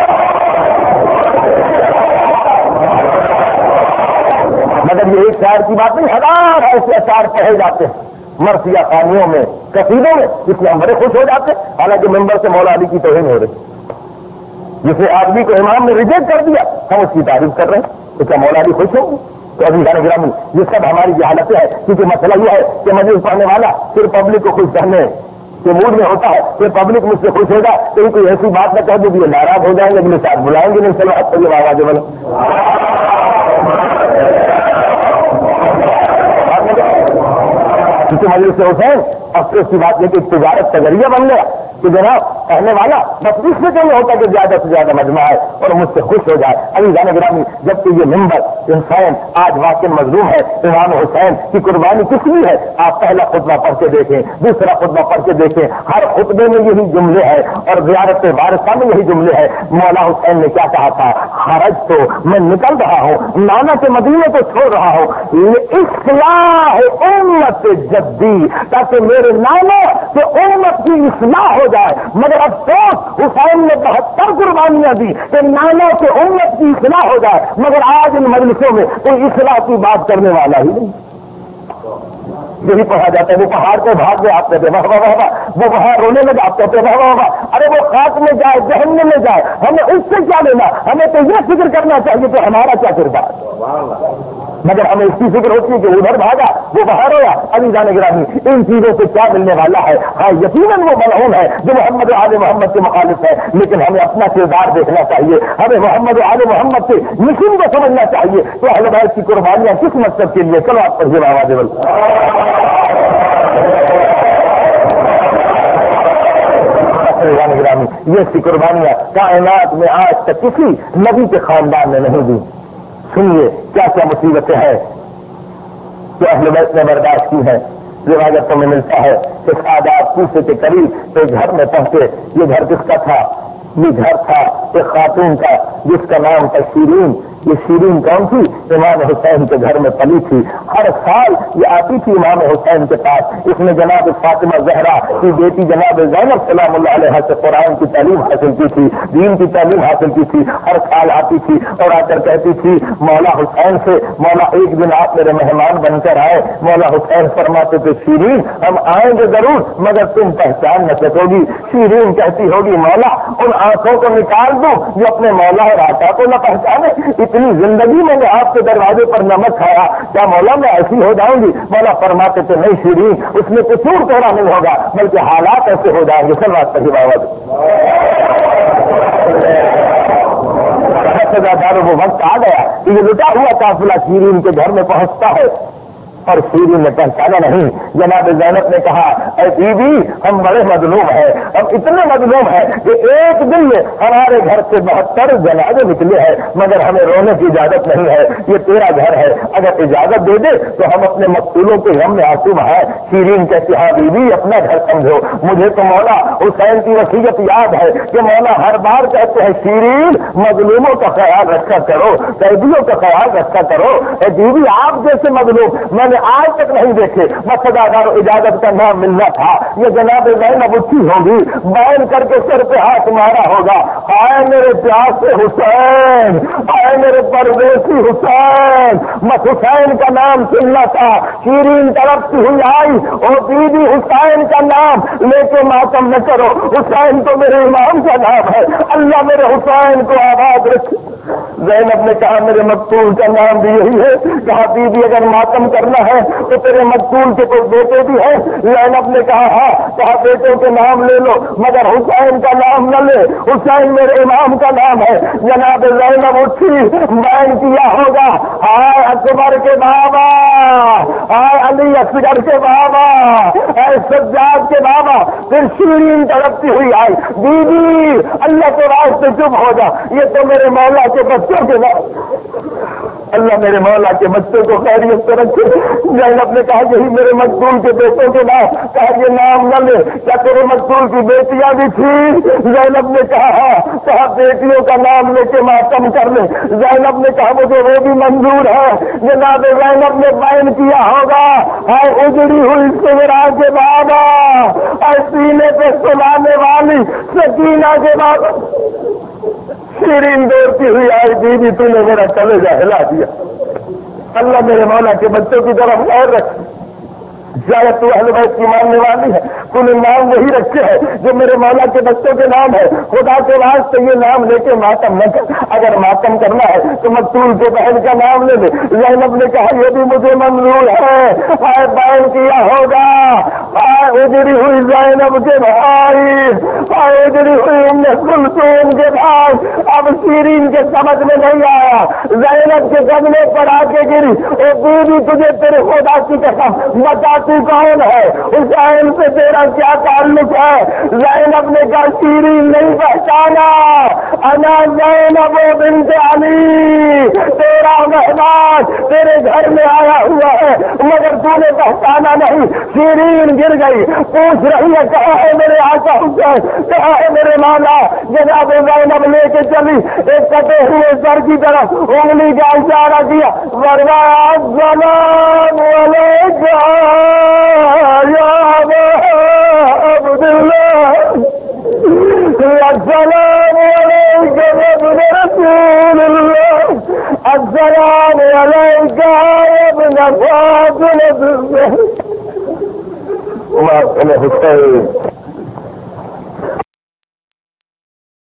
مگر یہ ایک شاعر کی بات نہیں، ہزار ایسے اشعار پڑھے جاتے ہیں مرثیہ خانیوں میں، قصیدوں میں، جس میں ہم بڑے خوش ہو جاتے ہیں، حالانکہ ممبر سے مولا علی کی توہین ہو رہی۔ جسے آدمی کو امام نے ریجیکٹ کر دیا، ہم اس کی تعریف کر رہے ہیں، تو کیا مولا علی خوش ہوں گے؟ تو ابھی جانے گرامی یہ سب ہماری جہالتیں ہیں، کیونکہ مسئلہ یہ ہے کہ مجلس پڑھنے والا پھر پبلک کو خوش کرنے کے موڈ میں ہوتا ہے، پھر پبلک مجھ سے خوش ہوگا تو کوئی ایسی بات نہ کہہ دے کہ یہ ناراض ہو جائیں گے، اگلے ساتھ بلائیں گے نہیں۔ چلو آپ کو یہ آواز بولو۔ کیونکہ مجلس حسین افسوس کی بات یہ کہ تجارت کا ذریعہ بن گیا کہ جناب کہنے والا بس اس میں کہیں ہوتا کہ زیادہ سے زیادہ مجمع ہے اور مجھ سے خوش ہو جائے۔ ابھی جانے گرامی جبکہ یہ ممبر انسان آج واقع مظلوم ہے، امام حسین کی قربانی کس لیے ہے؟ آپ پہلا خطبہ پڑھ کے دیکھیں، دوسرا خطبہ پڑھ کے دیکھیں، ہر خطبے میں یہی جملے ہیں اور زیارت وارثہ میں یہی جملے ہیں۔ مولا حسین نے کیا کہا تھا؟ خرج تو میں نکل رہا ہوں، نانا کے مدینے کو چھوڑ رہا ہوں، اصلاح امت جدی، تاکہ میرے نانا سے امت کی اصلاح ہو جائے۔ مگر افسوس حسین نے 72 قربانیاں دی کہ نانا سے امت کی اصلاح ہو جائے، مگر آج ان مجلسوں میں کوئی اصلاح کی بات کرنے والا ہی نہیں۔ یہی پڑھا جاتا ہے وہ پہاڑ پہ بھاگ گئے، آپ کہتے واہ واہ واہ، وہ وہاں رونے لگا، آپ کہتے واہ واہ واہ، ارے وہ خاک میں جائے، جہنم میں جائے، ہمیں اس سے کیا لینا؟ ہمیں تو یہ فکر کرنا چاہیے کہ ہمارا کیا کردار۔ مگر ہمیں اس کی فکر ہوتی ہے کہ ادھر بھاگا، وہ باہر ہوا۔ ابھی جانے گرامی ان چیزوں سے کیا ملنے والا ہے؟ ہاں یقیناً وہ ملعون ہے جو محمد آل محمد کے مخالف ہے، لیکن ہمیں اپنا کردار دیکھنا چاہیے، ہمیں محمد آل محمد کے مشن کو سمجھنا چاہیے کہ اہل بیت کی قربانیاں کس مقصد کے لیے۔ چلو آپ پر یہ آواز گرامی یہ سی قربانیاں کائنات میں آج تک کسی نبی کے خاندان نے نہیں دی۔ سنیے کیا کیا مصیبتیں ہیں جو اہل بیت نے برداشت کی ہیں۔ روایتوں میں ملتا ہے کہ سادات کوفے کے قریب ایک گھر میں پہنچے۔ یہ گھر کس کا تھا؟ یہ گھر تھا ایک خاتون کا جس کا نام تھا شیرین۔ یہ شیرین کون تھی؟ امام حسین کے گھر میں پلی تھی۔ ہر سال یہ آتی تھی امام حسین کے پاس۔ اس نے جناب فاطمہ زہرا کی بیٹی جناب زینب سلام اللہ علیہ سے قرآن کی تعلیم حاصل کی تھی، دین کی تعلیم حاصل کی تھی۔ ہر سال آتی تھی اور آ کر کہتی تھی مولا حسین سے، مولا ایک دن آپ میرے مہمان بن کر آئے۔ مولا حسین فرماتے تھے شیرین ہم آئیں گے ضرور مگر تم پہچان نہ سکو گی۔ شیرین کہتی ہوگی مولا ان آنکھوں کو نکال دو جو اپنے مولا اور آقا کو نہ پہچانے۔ اتنی زندگی میں نے آپ کے دروازے پر نمک کھایا، کیا مولا میں ایسی ہو جاؤں گی؟ مولا فرماتے تھے نہیں شیرین اس میں قصور تیرا نہیں ہوگا بلکہ حالات ایسے ہو جائیں گے۔ چل بات صحیح بات وہ وقت آ گیا کہ یہ لٹا ہوا قافلہ شیرین کے گھر میں پہنچتا ہے اور شیرین نے پہچانا نہیں۔ جناب زینب نے کہا اے بیوی ہم بڑے مظلوم ہیں، ہم اتنے مظلوم ہیں کہ ایک دن میں ہمارے گھر سے 72 جنازے نکلے ہیں مگر ہمیں رونے کی اجازت نہیں ہے۔ یہ تیرا گھر ہے، اگر اجازت دے دے تو ہم اپنے مقتولوں کے غم میں آنسو بہائیں۔ شیرین کہتی ہاں بیوی اپنا گھر سمجھو، مجھے تو مولا حسین کی وصیت یاد ہے کہ مولا ہر بار کہتے ہیں شیرین مظلوموں کا خیال رکھا کرو، قیدیوں کا خیال رکھا کرو۔ اے بیوی آپ جیسے مظلوم میں نے آج تک نہیں دیکھے، مسجد اجازت کا نام ملنا تھا۔ یہ جناب زینب اٹھی ہوگی، بیان کر کے سر پہ ہاتھ مارا ہوگا، آئے میرے پیاسے حسین، آئے میرے پردیسی حسین، میں حسین کا نام سننا تھا۔ شیرین تڑپتی ہوئی آئی، اور بیوی حسین کا نام لے کے ماتم نہ کرو، حسین تو میرے امام کا نام ہے، اللہ میرے حسین کو آباد رکھے۔ زینب نے کہا میرے مقتول کا نام بھی یہی ہے. کہا بیوی اگر ماتم کرنا ہے تو تیرے مقتول کے کوئی بیٹے بھی ہیں؟ زینب نے کہا ہاں. کہا بیٹوں کے نام لے لو مگر حسین کا نام نہ لے, حسین میرے امام کا نام ہے. جناب زینب اٹھی, بیان کیا ہوگا ہائے اکبر کے بابا, ہائے علی اصغر کے بابا, اے سجاد کے بابا. پھر شیرین تڑپتی ہوئی آئی, بیوی اللہ کے واسطے چپ ہو جا, یہ تو میرے مولا کے بچوں کے نام, اللہ میرے مولا کے بچوں کو خیریت سے رکھے. زینب نے کہا یہی میرے مقتول کے بیٹوں کے نام. کہا یہ نام نہ لے, کیا تیرے مقتول کی بیٹیاں بھی تھی؟ زینب نے کہا ہاں. کہا بیٹیوں کا نام لے کے ماتم کر لے. زینب نے کہا مجھے وہ بھی منظور ہے. جناب زینب نے بیان کیا ہوگا ہائے اجڑی ہوئی سورا کے بابا, اے سینے پہ سلانے والی سکینہ کے بابا. شیرین دوڑتی ہوئی آئی, بیوی تو نے میرا کلیجہ ہلا دیا. اللہ میرے مولا کے بچوں کی طرف غور رکھ. شاید تو اہل بیت کی ماننے والی ہے, تو نے نام وہی رکھے ہے جو میرے مولا کے بچوں کے نام ہے. خدا کے واسطے یہ نام لے کے ماتم نہ کر. اگر ماتم کرنا ہے تو مقتول کے بہن کا نام لے لے. زینب نے کہا یہ بھی مجھے منظور ہے. آئے بیان کیا ہوگا آئے اجڑی ہوئی زینب کے بھائی, آئے اجڑی ہوئی ام کلثوم کے بھائی. اب شیرین کے سمجھ میں نہیں آیا, زینب کے قدموں پر آ کے گری. او بیوی تجھے تیرے خدا کی قسم بتا کون ہے, حسین سے تیرا کیا تعلق ہے؟ زینب نے کہا شیرین نہیں پہچانا, انا زینب بنت علی, تیرا مہمان تیرے گھر میں آیا ہوا ہے مگر تو نے پہچانا نہیں. شیرین گر گئی, پوچھ رہی ہے کہاں ہے میرے آقا حسین, کہاں ہے میرے مولا. جناب زینب لے کے چلی ایک کٹے ہوئے سر کی طرف انگلی کا اشارہ کیا, فرمایا السلام علیکم یا عبداللہ, السلام علیکم ابن رسول اللہ, السلام علیکم ابن فاطمہ. حسین